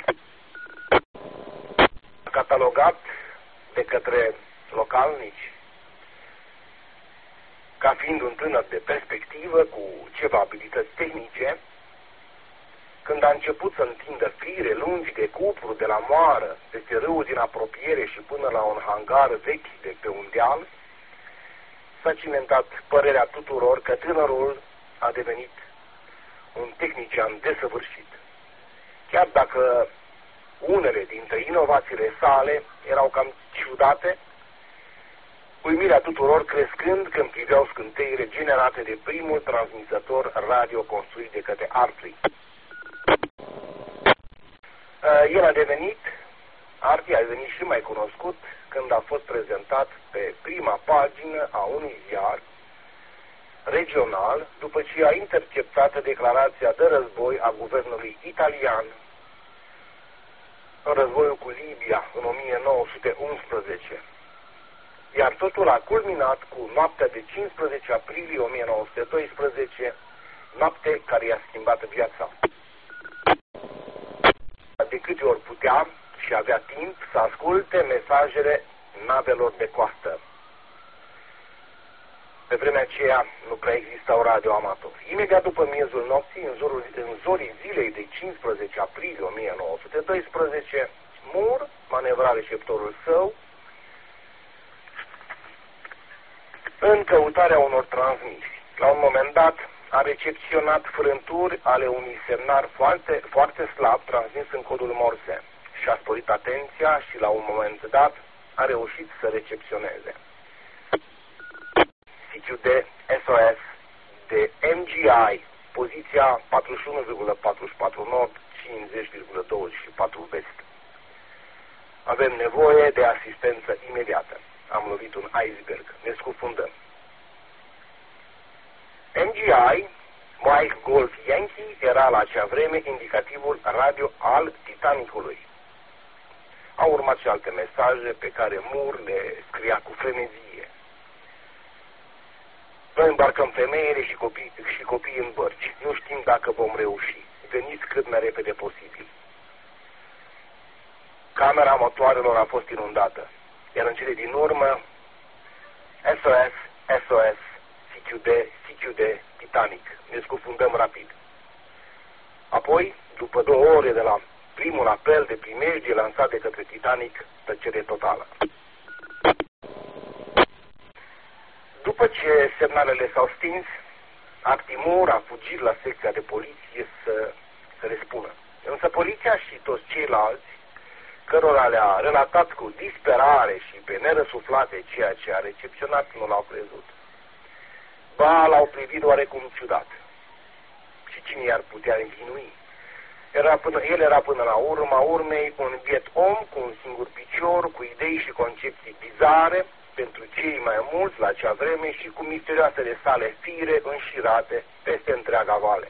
Catalogat de către localnici ca fiind un tânăr de perspectivă cu ceva abilități tehnice, când a început să întindă fire lungi de cupru de la moară peste râul din apropiere și până la un hangar vechi de pe un deal, s-a cimentat părerea tuturor că tânărul a devenit un tehnician desăvârșit. Chiar dacă unele dintre inovațiile sale erau cam ciudate, uimirea tuturor crescând când priveau scânteire generate de primul transmisător radio construit de către Artly. El a devenit, Artly a devenit și mai cunoscut când a fost prezentat pe prima pagină a unui ziar regional, după ce a interceptat declarația de război a guvernului italian în războiul cu Libia în 1911. Iar totul a culminat cu noaptea de 15 aprilie 1912, noapte care i-a schimbat viața. De câte ori putea și avea timp să asculte mesajele navelor de coastă. Pe vremea aceea nu prea existau radioamatori. Imediat după miezul nopții, în zorii zilei de 15 aprilie 1912, Moore manevra receptorul său în căutarea unor transmisii. La un moment dat a recepționat frânturi ale unui semnal foarte slab transmis în codul Morse și a sporit atenția și la un moment dat a reușit să recepționeze. CQD SOS de MGI, poziția 41,44 nord, 50,24 vest. Avem nevoie de asistență imediată. Am lovit un iceberg. Ne scufundăm. MGI, Mike Golf Yankee, era la acea vreme indicativul radio al Titanicului. Au urmat și alte mesaje pe care Moore le scria cu frenezie. Noi îmbarcăm femeile și copiii în bărci. Nu știm dacă vom reuși. Veniți cât mai repede posibil. Camera motoarelor a fost inundată. Iar în cele din urmă, SOS, SOS, CQD, CQD, Titanic. Ne scufundăm rapid. Apoi, după 2 ore de la primul apel de primejdie lansat de către Titanic, tăcere totală. După ce semnalele s-au stins, Moore a fugit la secția de poliție să le spună. Însă poliția și toți ceilalți, cărora le-a relatat cu disperare și pe nerăsuflate ceea ce a recepționat, nu l-au crezut. Ba, l-au privit oarecum ciudat. Și cine i-ar putea învinui? El era până la urma urmei un biet om cu un singur picior, cu idei și concepții bizare, pentru cei mai mulți la acea vreme și cu misterioasele sale fire înșirate peste întreaga vale.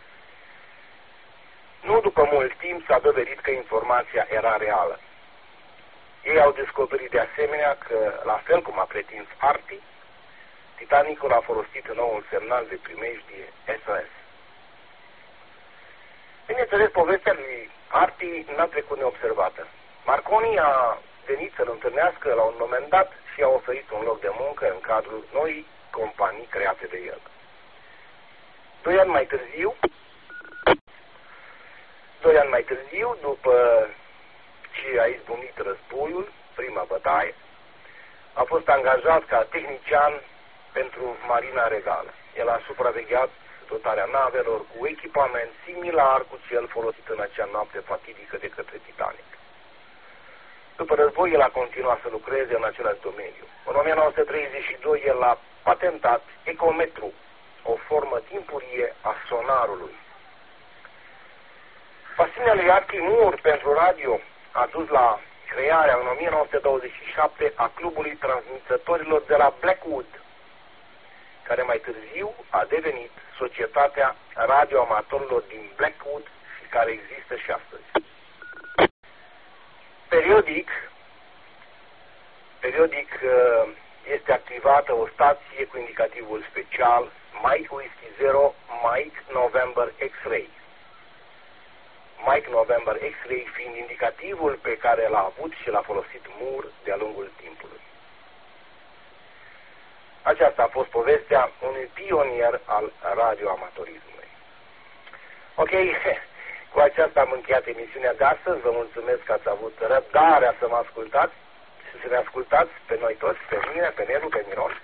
Nu după mult timp s-a dovedit că informația era reală. Ei au descoperit de asemenea că, la fel cum a pretins Artly, Titanicul a folosit noul semnal de primejdie SOS. Bineînțeles, povestea lui Artly n-a trecut neobservată. Marconi a venit să-l întâlnească la un moment dat și a oferit un loc de muncă în cadrul noii companii create de el. 2 ani mai târziu, după ce a izbucnit războiul, prima bătaie, a fost angajat ca tehnician pentru Marina Regală. El a supravegheat dotarea navelor cu echipament similar cu cel folosit în acea noapte fatidică de către Titanic. După război, el a continuat să lucreze în același domeniu. În 1932, el a patentat ecometru, o formă timpurie a sonarului. Pasiunea lui Artly Moore pentru radio a dus la crearea în 1927 a Clubului Transmisătorilor de la Blackwood, care mai târziu a devenit Societatea Radioamatorilor din Blackwood și care există și astăzi. Periodic este activată o stație cu indicativul special Mike Whiskey 0, Mike November X-Ray. Mike November X-Ray fiind indicativul pe care l-a avut și l-a folosit Moore de-a lungul timpului. Aceasta a fost povestea unui pionier al radioamatorismului. Ok, cu aceasta am încheiat emisiunea de astăzi. Vă mulțumesc că ați avut răbdarea să mă ascultați și să ne ascultați pe noi toți, pe mine, pe Nelu, pe Miron.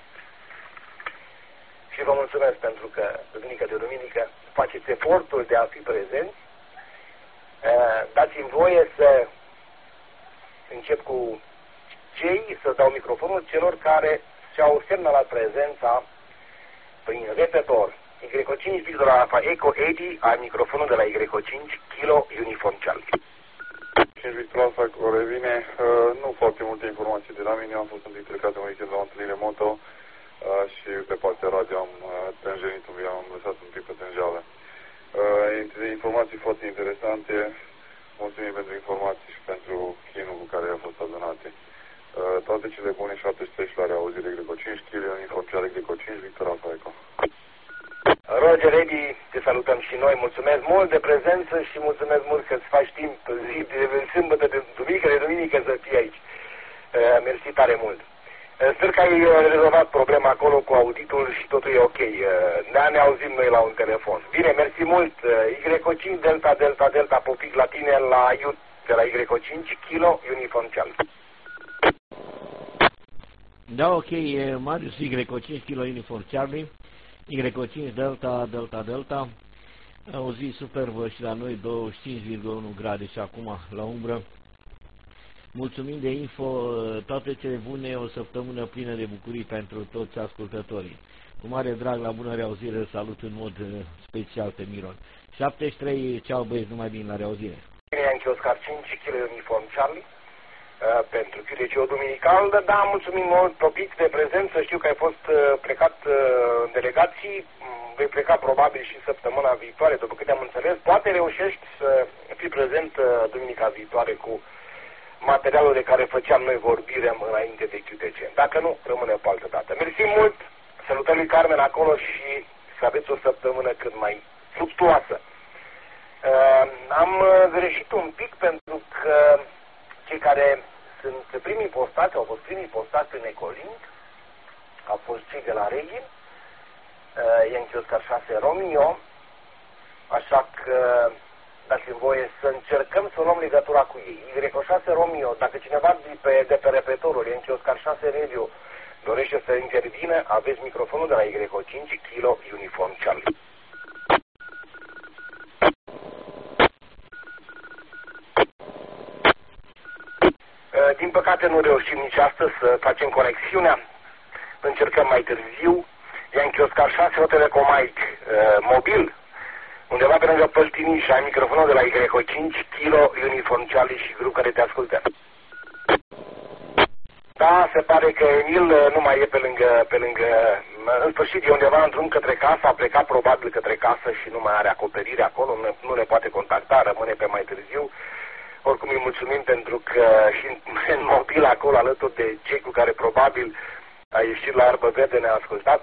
Și vă mulțumesc pentru că duminică de duminică faceți efortul de a fi prezenți. Dați-mi voie să încep cu cei, să dau microfonul celor care și-au semnalat prezența prin repetor. Y5 Victor Alpha Echo 80, ai microfonul de la Y5 Kilo Uniform Charlie. 5 Victor Alpha Echo revine, nu foarte multe informații de la mine, am fost implicat în weekend la o întâlnire moto și pe partea radio am tânjenit un pic, am lăsat un pic pe tânjeală. Informații foarte interesante, mulțumim pentru informații și pentru chinul cu care a fost adunate. Toate cele bune, 73 la reauzire, Y5 Kilo Uniform Charlie, Y5 Victor Alpha Echo. Roger, Edi, te salutăm și noi, mulțumesc mult de prezență și mulțumesc mult că îți faci timp zi de sâmbătă, de duminică, de duminică să fii aici. Mersi tare mult. Sper că ai rezolvat problema acolo cu auditul și totul e ok. Ne auzim noi la un telefon. Bine, mersi mult. Y5 Delta Delta Delta Popic la tine la IUT de la Y5 Kilo Uniform Charlie. Da, ok, Marius Y5 Kilo Uniform Charlie. Y5 Delta Delta Delta. O zi superbă și la noi 25,1 grade și acum la umbră. Mulțumim de info, toate cele bune, o săptămână plină de bucurii pentru toți ascultătorii. Cu mare drag, la bună reauzire, salut în mod special pe Miron. 73, ceau băieți, numai bine la reauzire. Yankee Oscar 5 Kilo Uniform Charlie. Pentru QTC-ul duminical, da, mulțumim mult, Topic, de prezență, știu că ai fost plecat în delegații, vei pleca probabil și săptămâna viitoare, după câte am înțeles, poate reușești să fii prezent duminica viitoare cu materialul de care făceam noi vorbire înainte de QTC. Dacă nu, rămâne pe altă dată. Mersi mult, salutări lui Carmen acolo și să aveți o săptămână cât mai fructuoasă. Am greșit un pic pentru că cei care sunt primii postați, au fost primii postați în Ecolink, au fost cei de la Reghin, Yankee Oscar 6 Romeo, așa că dați-mi voie să încercăm să luăm legătura cu ei. Y6 Romeo, dacă cineva de pe repetorul Yankee Oscar 6 Radio dorește să intervină, aveți microfonul de la Y5 Kilo Uniform Charlie. Din păcate nu reușim nici astăzi să facem conexiunea. Încercăm mai târziu. Yankee Oscar 6 Hotel Comaic mobil, undeva pe lângă Păltini și ai microfonul de la Y5 Kilo Uniform Charlie și grup care te ascultă. Da, se pare că Emil nu mai e pe lângă, în sfârșit e undeva în drum către casă, a plecat probabil către casă și nu mai are acoperire acolo, nu ne poate contacta, rămâne pe mai târziu. Oricum îi mulțumim pentru că și în mobil acolo, alături de cei cu care probabil a ieșit la Arbă Verde, ne-a ascultat.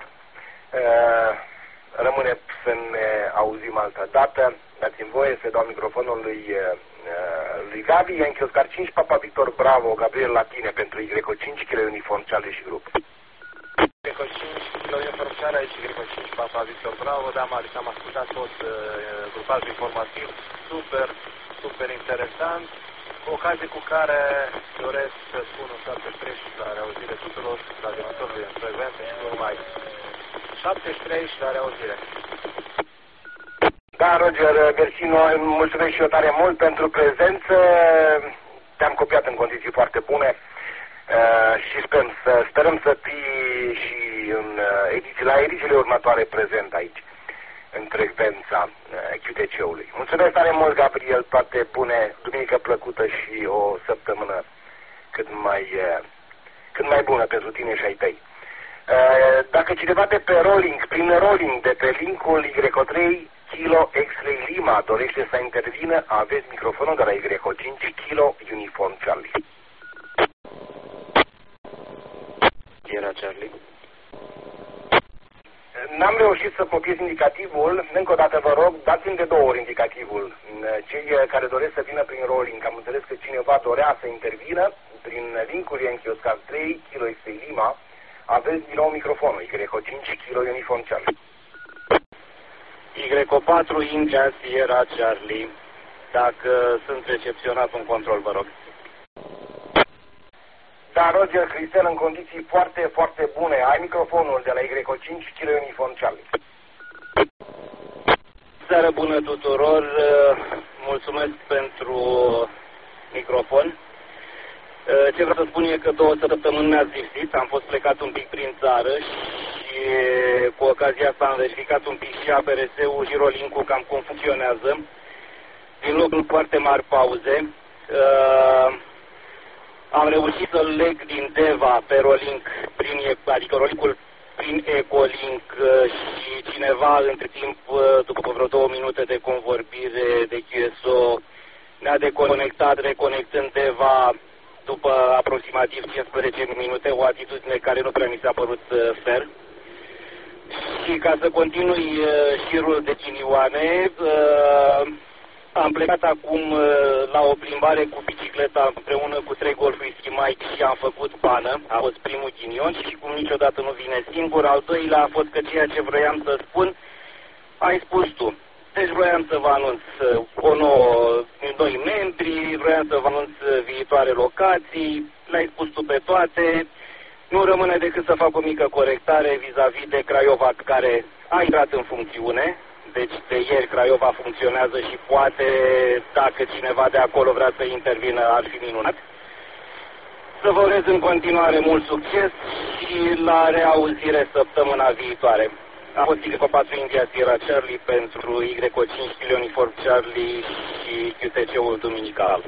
Rămâne să ne auzim altă dată. Dați-mi voie să dau microfonul lui Gabi, Yankee Oscar 5, Papa Victor Bravo, Gabriel la tine pentru Y5 Kilo Uniform Charlie și grup. Y5 Kilo Uniform Charlie și Y5 Papa Victor Bravo, da, Marius, am ascultat tot grupajul informativ, super interesant, cu ocazie cu care doresc să spun un 73 și la reauzire tuturor radioamatorului în frecvență și nu numai. 73 și la reauzire. Da, Roger, mersi, mulțumesc și eu tare mult pentru prezență. Te-am copiat în condiții foarte bune și sperăm să fii și în la edițiile următoare prezent aici, în frecvența QTC-ului. Mulțumesc tare mult, Gabriel, toate bune, duminică plăcută și o săptămână cât mai bună pentru tine și ai tăi. Dacă cineva de pe rolling, prin rolling, de pe linkul Y3 Kilo X-Ray Lima dorește să intervină, aveți microfonul de la Y5 Kilo Uniform Charlie. Era Charlie. N-am reușit să copiez indicativul, încă o dată vă rog, dați-mi de 2 ori indicativul. Cei care doresc să vină prin rolling, am înțeles că cineva dorea să intervină prin linkul Yankee Oscar 3 Kilo X-Ray Lima, aveți din nou microfonul, Y5 Kilo Uniform Charlie. Y4 India Sierra Charlie. Dacă sunt recepționat un control, vă rog. Da, Roger, Cristel, în condiții foarte, foarte bune. Ai microfonul de la Y5 Kilo Uniform Charlie. Seară bună tuturor. mulțumesc pentru microfon. Ce vreau să spun e că 2 săptămâni mi-ați lipsit, am fost plecat un pic prin țară și cu ocazia asta am verificat un pic și APRS-ul și Rolink-ul cam cum funcționează. Din locul foarte mari pauze, am reușit să-l leg din Deva pe Rolink, adică Rolink-ul prin Ecolink și cineva între timp, după vreo 2 minute de convorbire de QSO, ne-a deconectat, reconectând Deva după aproximativ 15 minute, o atitudine care nu prea mi s-a părut fair. Și ca să continui șirul de ghinioane, am plecat acum la o plimbare cu bicicleta împreună cu 3 Golf Whisky Mike și am făcut pană. A fost primul ghinion și cum niciodată nu vine singur. Al doilea a fost că ceea ce vroiam să spun, ai spus tu. Deci vroiam să vă anunț noi membri, vroiam să vă anunț viitoare locații, le-ai spus tu pe toate. Nu rămâne decât să fac o mică corectare vis-a-vis de Craiova, care a intrat în funcțiune. Deci de ieri Craiova funcționează și poate, dacă cineva de acolo vrea să intervină, ar fi minunat. Să vă urez în continuare mult succes și la reauzire săptămâna viitoare. A fost Y4 India Sierra Charlie pentru Y5 Kilo Uniform Charlie și QTC-ul duminical.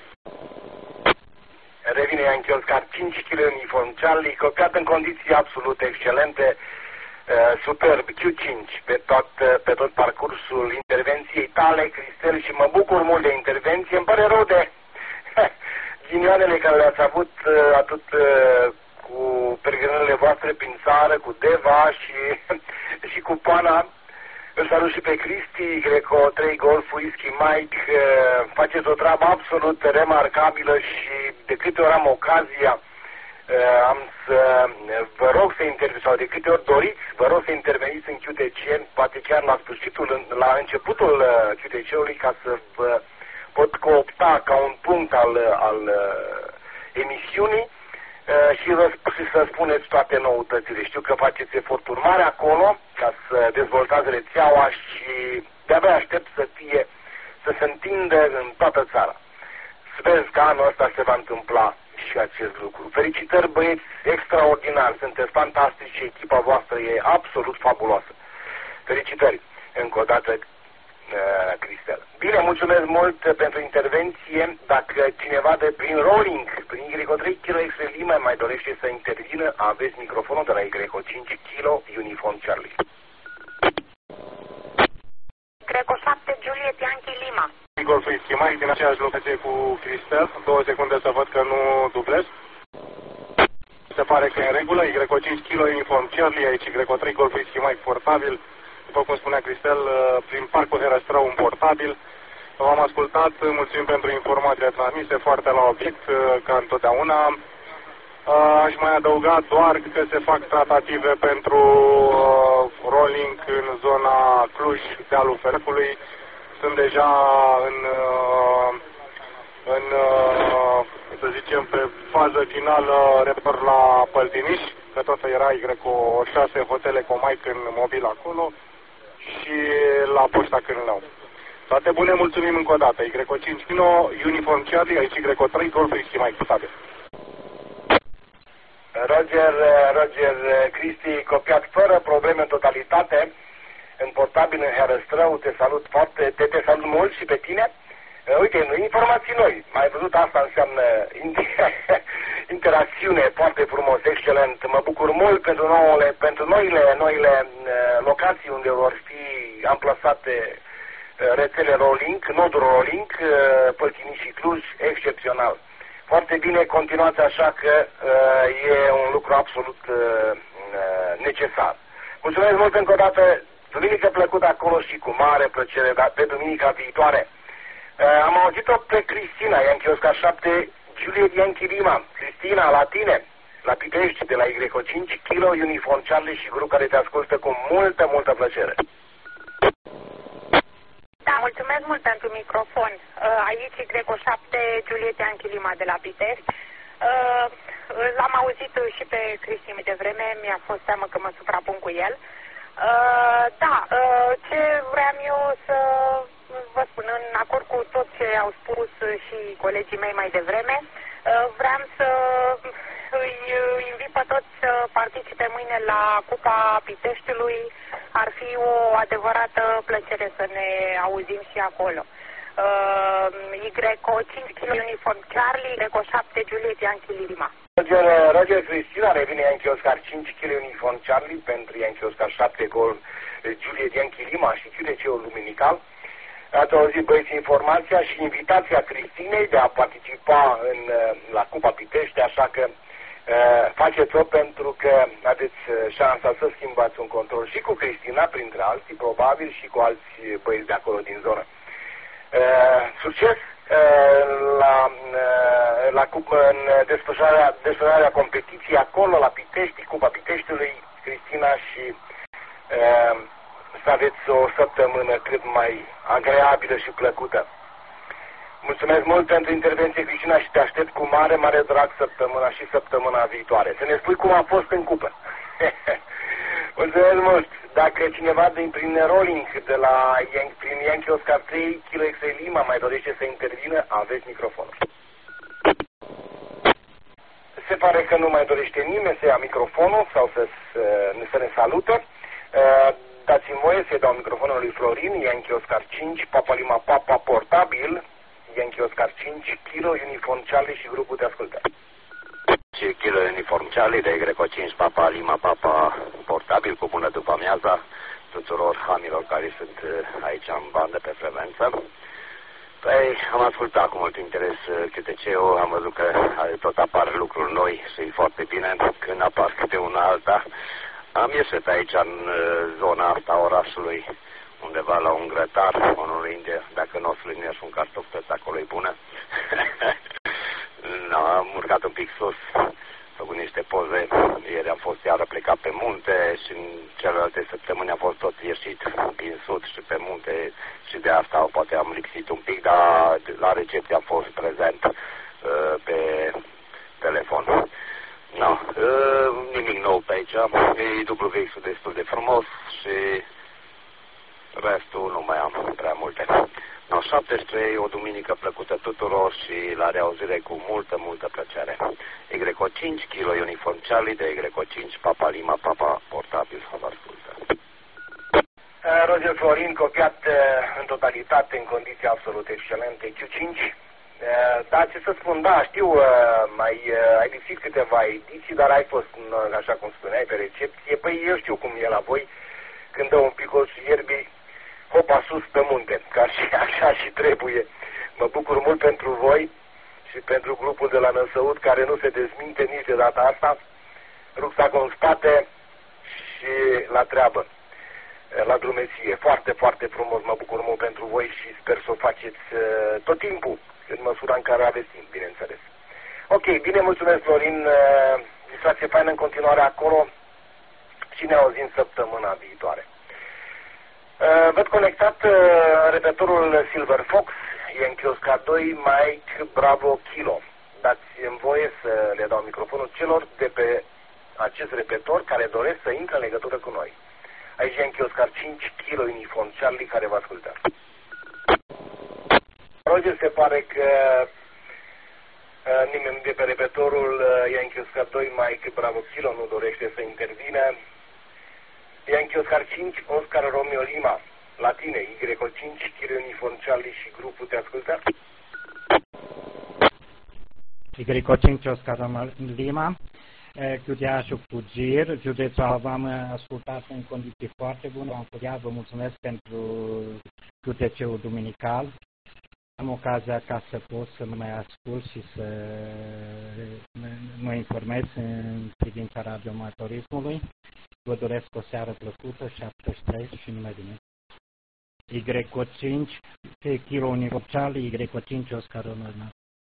Revine Yankee Oscar 5 Kilo Uniform Charlie, copiat în condiții absolut excelente, superb Q5 pe tot parcursul intervenției tale, Cristel, și mă bucur mult de intervenție. Îmi pare rău de ghinioanele care le-ați avut atât cu peregrinările voastre prin țară, cu Deva și cu pana. Îl salut și pe Cristi, Greco 3 Golf Whisky Mike. Faceți o treabă absolut remarcabilă și de câte ori am ocazia am să vă rog să interveniți, sau de câte ori doriți, vă rog să interveniți în QTC, poate chiar la începutul QTC-ului, ca să vă pot coopta ca un punct al emisiunii și să spuneți toate noutățile. Știu că faceți eforturi mari acolo ca să dezvoltați rețeaua și de-abia aștept să se întindă în toată țara. Sper că anul ăsta se va întâmpla și acest lucru. Felicitări, băieți, extraordinar, sunteți fantastici și echipa voastră e absolut fabuloasă. Felicitări încă o dată, Cristel. Bine, mulțumesc mult pentru intervenție. Dacă cineva de prin Rolling, prin Y3 Kilo X-Ray Lima mai dorește să intervină, aveți microfonul de la Y5 Kilo Uniform Charlie. Greco 7 Juliet Yankee Lima. Golf Whisky Mike din aceeași locație cu Cristel. 2 secunde să văd că nu dublez. Se pare că e în regulă. Y5 Kilo Uniform Charlie, aici Y3 Golf Whisky Mike portabil. După cum spunea Cristel, prin parcul Herăstrău un portabil. V-am ascultat, mulțumim pentru informațiile transmise, foarte la obiect, ca întotdeauna. Aș mai adăuga doar că se fac tratative pentru rolling în zona Cluj, dealul Fercului. Sunt deja să zicem, pe fază finală referitor la Păltiniș, că tot era Y6 Hotel Ecomaic în mobil acolo și la Poșta Cârnău. Toate bune, mulțumim încă o dată. Y5 Kilo Uniform Charlie, aici Y3 Golf Whisky Mike, putate. Roger Cristi, copiat fără probleme în totalitate, în portabil în Herăstrău, te salut mult și pe tine. Uite, informații noi. Mai văzut, asta înseamnă interacțiune, foarte frumos, excelent. Mă bucur mult pentru noile locații unde vor fi amplasate rețele Rolling, nodul Rolling, Păltiniș și Cluj, excepțional. Foarte bine, continuați așa că e un lucru absolut necesar. Mulțumesc mult încă o dată, duminică plăcută acolo și cu mare plăcere, dar pe duminica viitoare. Am auzit-o pe Cristina, Yankee Oscar 7, Juliet Yankee Lima. Cristina, la tine, la Pitești, de la Y5 Kilo Uniform Charlie și grup care te ascultă cu multă plăcere. Da, mulțumesc mult pentru microfon. Aici Y7 Juliet Yankee Lima de la Pitești. L-am auzit și pe Cristi de vreme, mi-a fost teamă că mă suprapun cu el. Ce vreau eu să vă spun, în acord cu tot ce au spus și colegii mei mai devreme, vreau să îi invit pe toți să participe mâine la Cupa Piteștiului. Ar fi o adevărată plăcere să ne auzim și acolo. YO 5 kg Uniform Charlie, YO 7 Juliet Yankee Lima. Roger Cristina revine Yankee Oscar 5 kg Uniform Charlie pentru Yankee Oscar 7 Gol Juliet Yankee Lima și QDC-ul Luminical. Ați auzit, băieți, informația și invitația Cristinei de a participa la Cupa Pitești, așa că faceți-o pentru că aveți șansa să schimbați un control și cu Cristina, printre alții, probabil, și cu alți băieți de acolo din zonă. Succes în desfășurarea competiției acolo la Pitești, Cupa Piteștiului, Cristina, și să aveți o săptămână cât mai agreabilă și plăcută. Mulțumesc mult pentru intervenție, Cristina, și te aștept cu mare, mare drag săptămâna viitoare. Să ne spui cum a fost în cupă. Mulțumesc mult. Dacă cineva prin rolling prin Yankee Oscar 3 Kilo XL Lima mai dorește să intervină, aveți microfonul. Se pare că nu mai dorește nimeni să ia microfonul sau să ne salută. Dați-mi voie să-i dau microfonul lui Florin, Yankee Oscar 5, Papa Lima Papa portabil, Yankee Oscar 5, Kilo Uniform Charlie și grupul te ascultă. 5 Kilo Uniform Charlie de YO 5 Papa Lima Papa portabil, cu bună după amiaza tuturor hamilor care sunt aici în bandă pe frecvență. Păi, am ascultat cu mult interes QTC-ul, am văzut că tot apar lucruri noi și e foarte bine când apar câte una alta. Am ieșit aici în zona asta orașului, undeva la un grătar, unde, dacă nu o să linești un cartof, tot acolo e bună. Am urcat un pic sus, făcut niște poze, ieri am fost iară plecat pe munte și în celelalte săptămâni am fost tot ieșit prin sud și pe munte și de asta poate am lipsit un pic, dar la recepție am fost prezent pe telefon. No, nimic nou pe aici, e WX-ul destul de frumos și restul nu mai am prea multe. No, 73, o duminică plăcută tuturor și la reauzire cu multă, multă plăcere. YO 5 Kilo Uniform Charlie de YO 5 Papa Lima Papa portabil, vă ascultă. Roger Florin, copiat în totalitate, în condiții absolut excelente, Q5. Da, ce să spun, da, știu, ai lipsit câteva ediții, dar ai fost, așa cum spuneai, pe recepție. Păi eu știu cum e la voi, când dă un picol și ierbii, hopa sus pe munte, ca și așa și trebuie. Mă bucur mult pentru voi și pentru grupul de la Năsăud, care nu se dezminte nici de data asta. Rucsacul în spate și la treabă, la drumeție. Foarte, foarte frumos, mă bucur mult pentru voi și sper să o faceți tot timpul, în măsura în care aveți timp, bineînțeles. Ok, bine, mulțumesc, Florin, distracție faină în continuare acolo și ne auzim săptămâna viitoare. Văd conectat repetorul Silver Fox, Yankee Oscar 2, Mike Bravo Kilo. Dați-mi voie să le dau microfonul celor de pe acest repetor care doresc să intre în legătură cu noi. Aici Yankee Oscar 5 Kilo Uniform Charlie, care vă ascultă. Roger, se pare că nimeni de pe repetorul Yankee Oscar 2, Mike Bravo Kilo nu dorește să intervină. Yankee Oscar 5, Oscar Romeo Lima, la tine, YO 5, Kilo Uniform Charlie și grupul te ascultă. YO 5, Oscar Romeo Lima, județul Fugir, județul v-am ascultat în condiții foarte bune, v-am putea, vă mulțumesc pentru QTC-ul duminical. Am ocazia ca să pot să mă mai ascult și să mă informez în privința radioamatorismului. Vă doresc o seară plăcută, 73 și numai bine. YO 5, Kilo Uniform Charlie, YO 5, Oscar Romeo.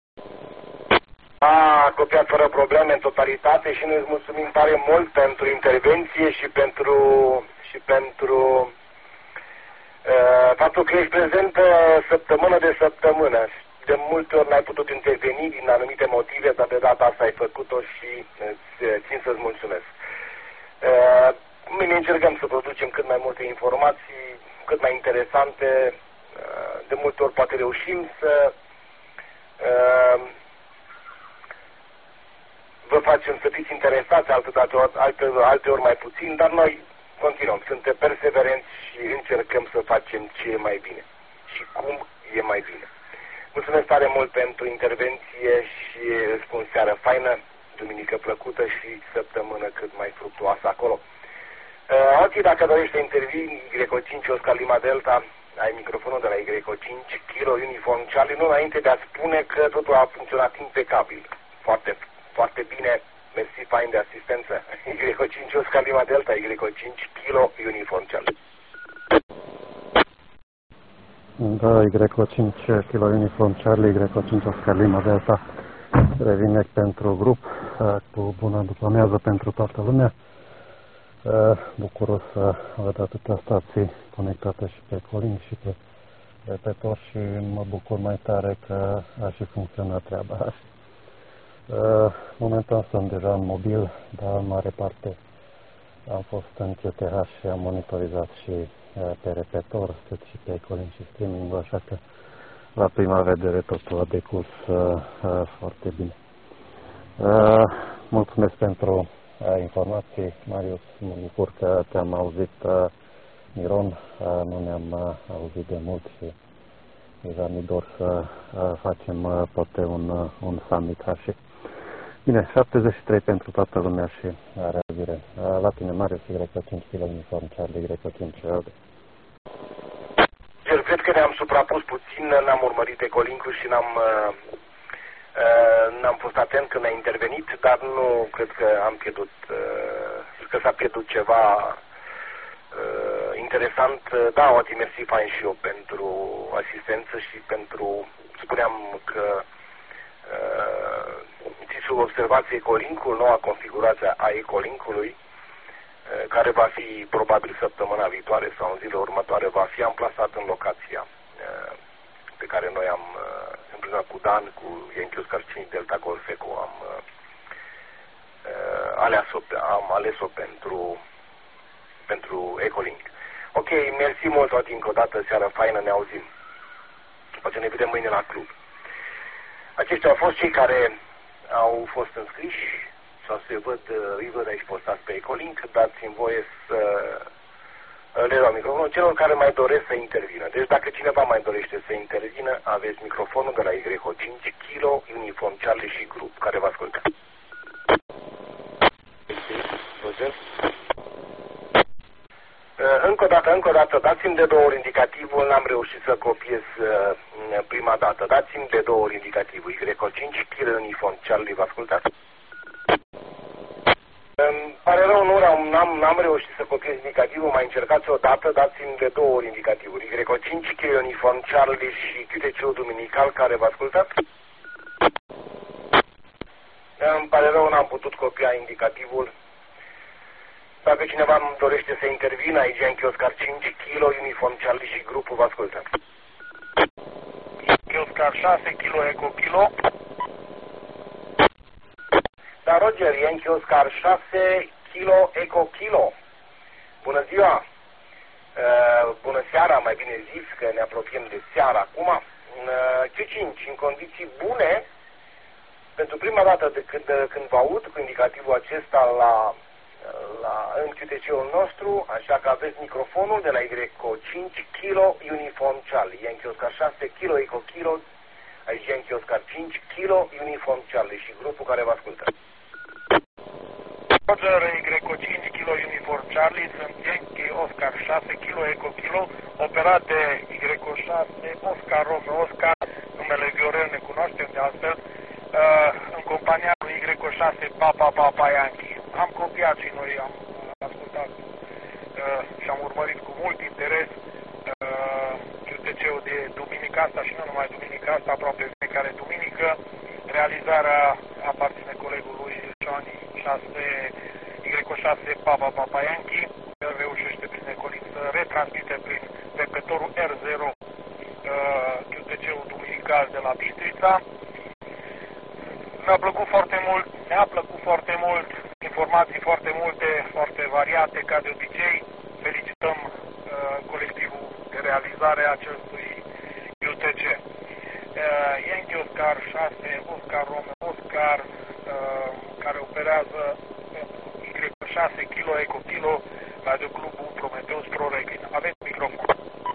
A copiat fără probleme în totalitate și noi îți mulțumim tare mult pentru intervenție și pentru faptul că ești prezent săptămână de săptămână. De multe ori n-ai putut interveni din anumite motive, dar de data asta ai făcut-o și țin să-ți mulțumesc. Mâine încercăm să producem cât mai multe informații, cât mai interesante, să reușim să vă facem să fiți interesați, alte ori mai puțin, dar noi continuăm, suntem perseverenți și încercăm să facem ce e mai bine și cum e mai bine. Mulțumesc tare mult pentru intervenție și îți spun seară faină, duminică plăcută și săptămână cât mai fructuoasă acolo. Alții, dacă dorești să intervii, Y5 Oscar Lima Delta, ai microfonul de la Y5 Kilo Uniform Charlie, nu înainte de a spune că totul a funcționat impecabil. Foarte, foarte bine, mersi fain de asistență. Y5 Oscar Lima Delta, Y5 Kilo Uniform Charlie. Da, Y5 Kilo Uniform Charlie, Y5 Oscar Lima Delta, revine pentru grup, cu bună după amiază pentru toată lumea. Bucuros să văd atâtea stații conectate și pe Colin și pe repetor și mă bucur mai tare că a și funcționat treaba. Momentan sunt deja în mobil, dar în mare parte am fost în QTH și am monitorizat și pe repetor, cât și pe Colin și streaming, așa că la prima vedere totul a decurs foarte bine. Mulțumesc pentru informații, Marius, mă bucur că te-am auzit, Miron, nu ne-am auzit de mult și deja mi dor să facem poate un summit și bine, 73 pentru toată lumea și realizare. La tine, Marius, Y5 Kilo Uniform Charlie, Y5 Charlie. Eu cred că ne-am suprapus puțin, n-am urmărit Ecolincul și n-am fost atent când a intervenit, dar nu cred că am pierdut, că s-a pierdut ceva interesant. Da, Oti, mersi fain și eu pentru asistență și pentru, spuneam că ți sub observație Ecolincul, noua configurație a Ecolincului, care va fi probabil săptămâna viitoare sau în zilele următoare, va fi amplasat în locația pe care noi am împreună cu Dan, cu Yankee Oscar 5 Delta Golf Echo, am ales-o pentru Ecolink. Ok, mersi mult toate încă o dată, seara faină, ne auzim. Poate ne vedem mâine la club. Aceștia au fost cei care au fost înscriși sau îi văd aici postați pe Ecolink, dați-mi voie să le dau microfonul celor care mai doresc să intervină. Deci dacă cineva mai dorește să intervină, aveți microfonul de la Y5 Kilo Uniform Charlie și grup care vă ascultă. Încă o dată, dați-mi de 2 ori indicativul, n-am reușit să copiez prima dată. Dați-mi de 2 ori indicativul, Y5 Kilo Uniform Charlie, vă ascultați? Îmi pare rău, n-am reușit să copiez indicativul, mai încercați o dată, dați-mi de 2 ori indicativul. Y5 Kilo Uniform Charlie și QTC-ul duminical care vă ascultați? Îmi pare rău, n-am putut copia indicativul. Dacă cineva nu dorește să intervină, aici Yankee Oscar 5 Kilo Uniform Charlie și grupul vă ascultă. Yankee Oscar 6 Kilo Eco Kilo. Da, Roger, Yankee Oscar 6 Kilo Eco Kilo. Bună ziua! Bună seara, mai bine zis, că ne apropiem de seara acum. C5, în condiții bune, pentru prima dată de când vă aud cu indicativul acesta în QTC-ul nostru, așa că aveți microfonul de la Y5 Kilo Uniform Charlie. Yankee Oscar 6 Kilo Eco Kilo, aici Yankee Oscar 5 Kilo Uniform Charlie și grupul care vă ascultă. Roger, Y5 Kilo Uniform Charlie, sunt Yankee Oscar 6 Kilo Eco Kilo, operat de Y6 Oscar Romeo Oscar, numele Viorel ne cunoaștem de altfel, în compania lui Y6 Papa Yankee. Am copiat și noi am ascultat și am urmărit cu mult interes QTC-ul de duminica asta și nu numai duminica asta, aproape fiecare duminică. Realizarea aparține colegului Johnny 6Y6 Papa Yankee. El reușește prin Ecolink să retransmite prin repetorul R0 QTC-ul duminical de la Bistrița. Ne-a plăcut foarte mult, informații foarte multe, foarte variate, ca de obicei. Felicităm colectivul de realizare a acestui QTC. operează pentru Y6 kilo Eco Kilo, Radio Clubul Prometeus Pro Reghin. Aveți microfon.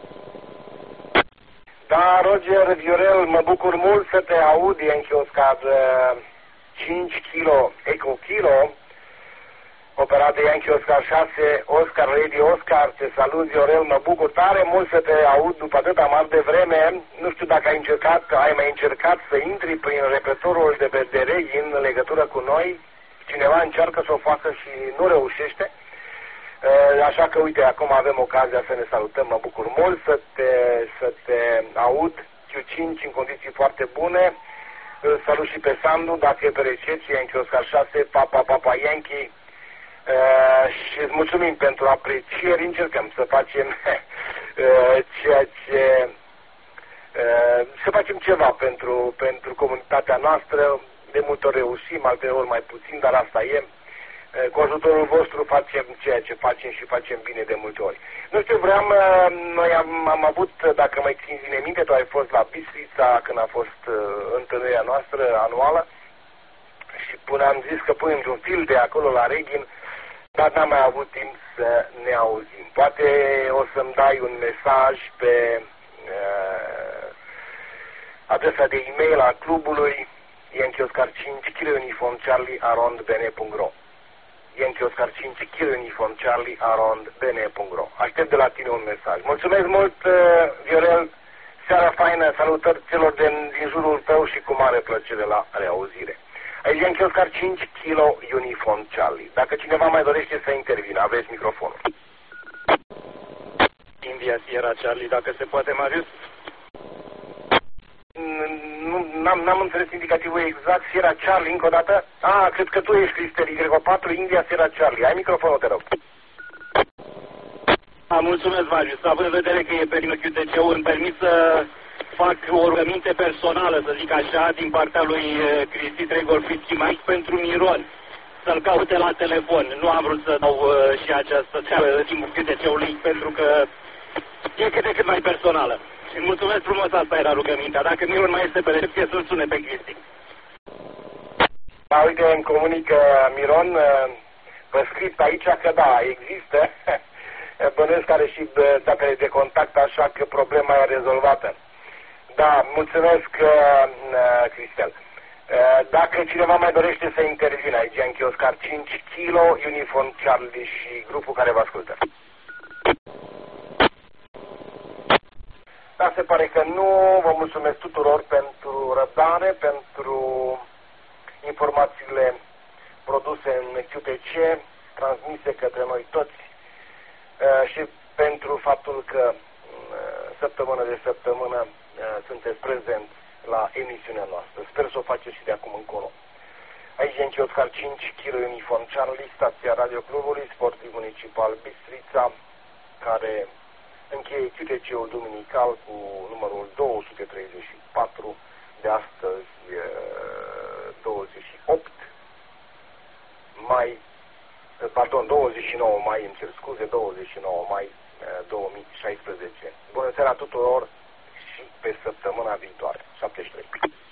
Da, Roger Viorel, mă bucur mult să te aud, Yankee Oscar 5 kilo Eco Kilo, operat de Yankee Oscar 6, Oscar Radio Oscar, te salut Viorel, mă bucur tare mult să te aud după atâta mare de vreme. Nu știu dacă ai mai încercat să intri prin repertorul de Reghin în legătură cu noi. Cineva încearcă să o facă și nu reușește. Așa că, uite, acum avem ocazia să ne salutăm. Mă bucur mult să te aud. Q5 în condiții foarte bune. Îl salut și pe Sandu, dacă e pe recepție, Yankee Oscar 6, Papa Yankee. Și îți mulțumim pentru aprecieri. Încercăm să facem să facem ceva pentru comunitatea noastră. De multe ori reușim, alte ori mai puțin, dar asta e. Cu ajutorul vostru facem ceea ce facem și facem bine de multe ori. Nu știu, noi am avut, dacă mai țin bine minte, tu ai fost la Bistrița când a fost întâlnirea noastră anuală și am zis că punem un fil de acolo la Reghin, dar n-am mai avut timp să ne auzim. Poate o să-mi dai un mesaj pe adresa de e-mail a clubului Yankee Oscar 5 kilo uniform Charlie @bne.ro Yankee Oscar 5 kilo uniform Charlie @bne.ro. Aștept de la tine un mesaj. Mulțumesc mult, Viorel, seara faină, salutări celor din jurul tău și cu mare plăcere la reauzire. Aici Yankee Oscar 5 kilo uniform Charlie. Dacă cineva mai dorește să intervină, aveți microfonul. India Sierra Charlie, dacă se poate, Marius. N-am înțeles indicativul exact. Sierra Charlie, încă o dată. Cred că tu ești, Cristel, Y4, India Sierra Charlie. Ai microfonul, te rog. Mulțumesc, Marius. Având în vedere că e pe QTC-ul, îmi permit să fac o rugăminte personală, să zic așa, din partea lui Cristi Tregor Fritchi Mike pentru Miron, să-l caute la telefon. Nu am vrut să dau și această treabă în timpul QTC-ului, pentru că e cât de cât mai personală. Și mulțumesc frumos, asta era rugămintea. Dacă Miron mai este pe recepție, să-l sune pe Cristi. Da, uite, îmi comunică Miron pe script aici că da, există. Bănuiesc că are și datele de contact, așa că problema e rezolvată. Da, mulțumesc, Cristel. Dacă cineva mai dorește să intervină aici, Yankee Oscar 5 kilo uniform Charlie și grupul care vă ascultă. Da, se pare că nu. Vă mulțumesc tuturor pentru răbdare, pentru informațiile produse în QTC, transmise către noi toți și pentru faptul că săptămână de săptămână sunteți prezenți la emisiunea noastră. Sper să o faceți și de acum încolo. Aici Yankee Oscar 5 kilo uniform Charlie, stația Radio Clubului Sportiv Municipal Bistrița, care încheie QTC-ul duminical cu numărul 234 de astăzi, 29 mai, 29 mai 2016. Bună seara tuturor și pe săptămâna viitoare, 73.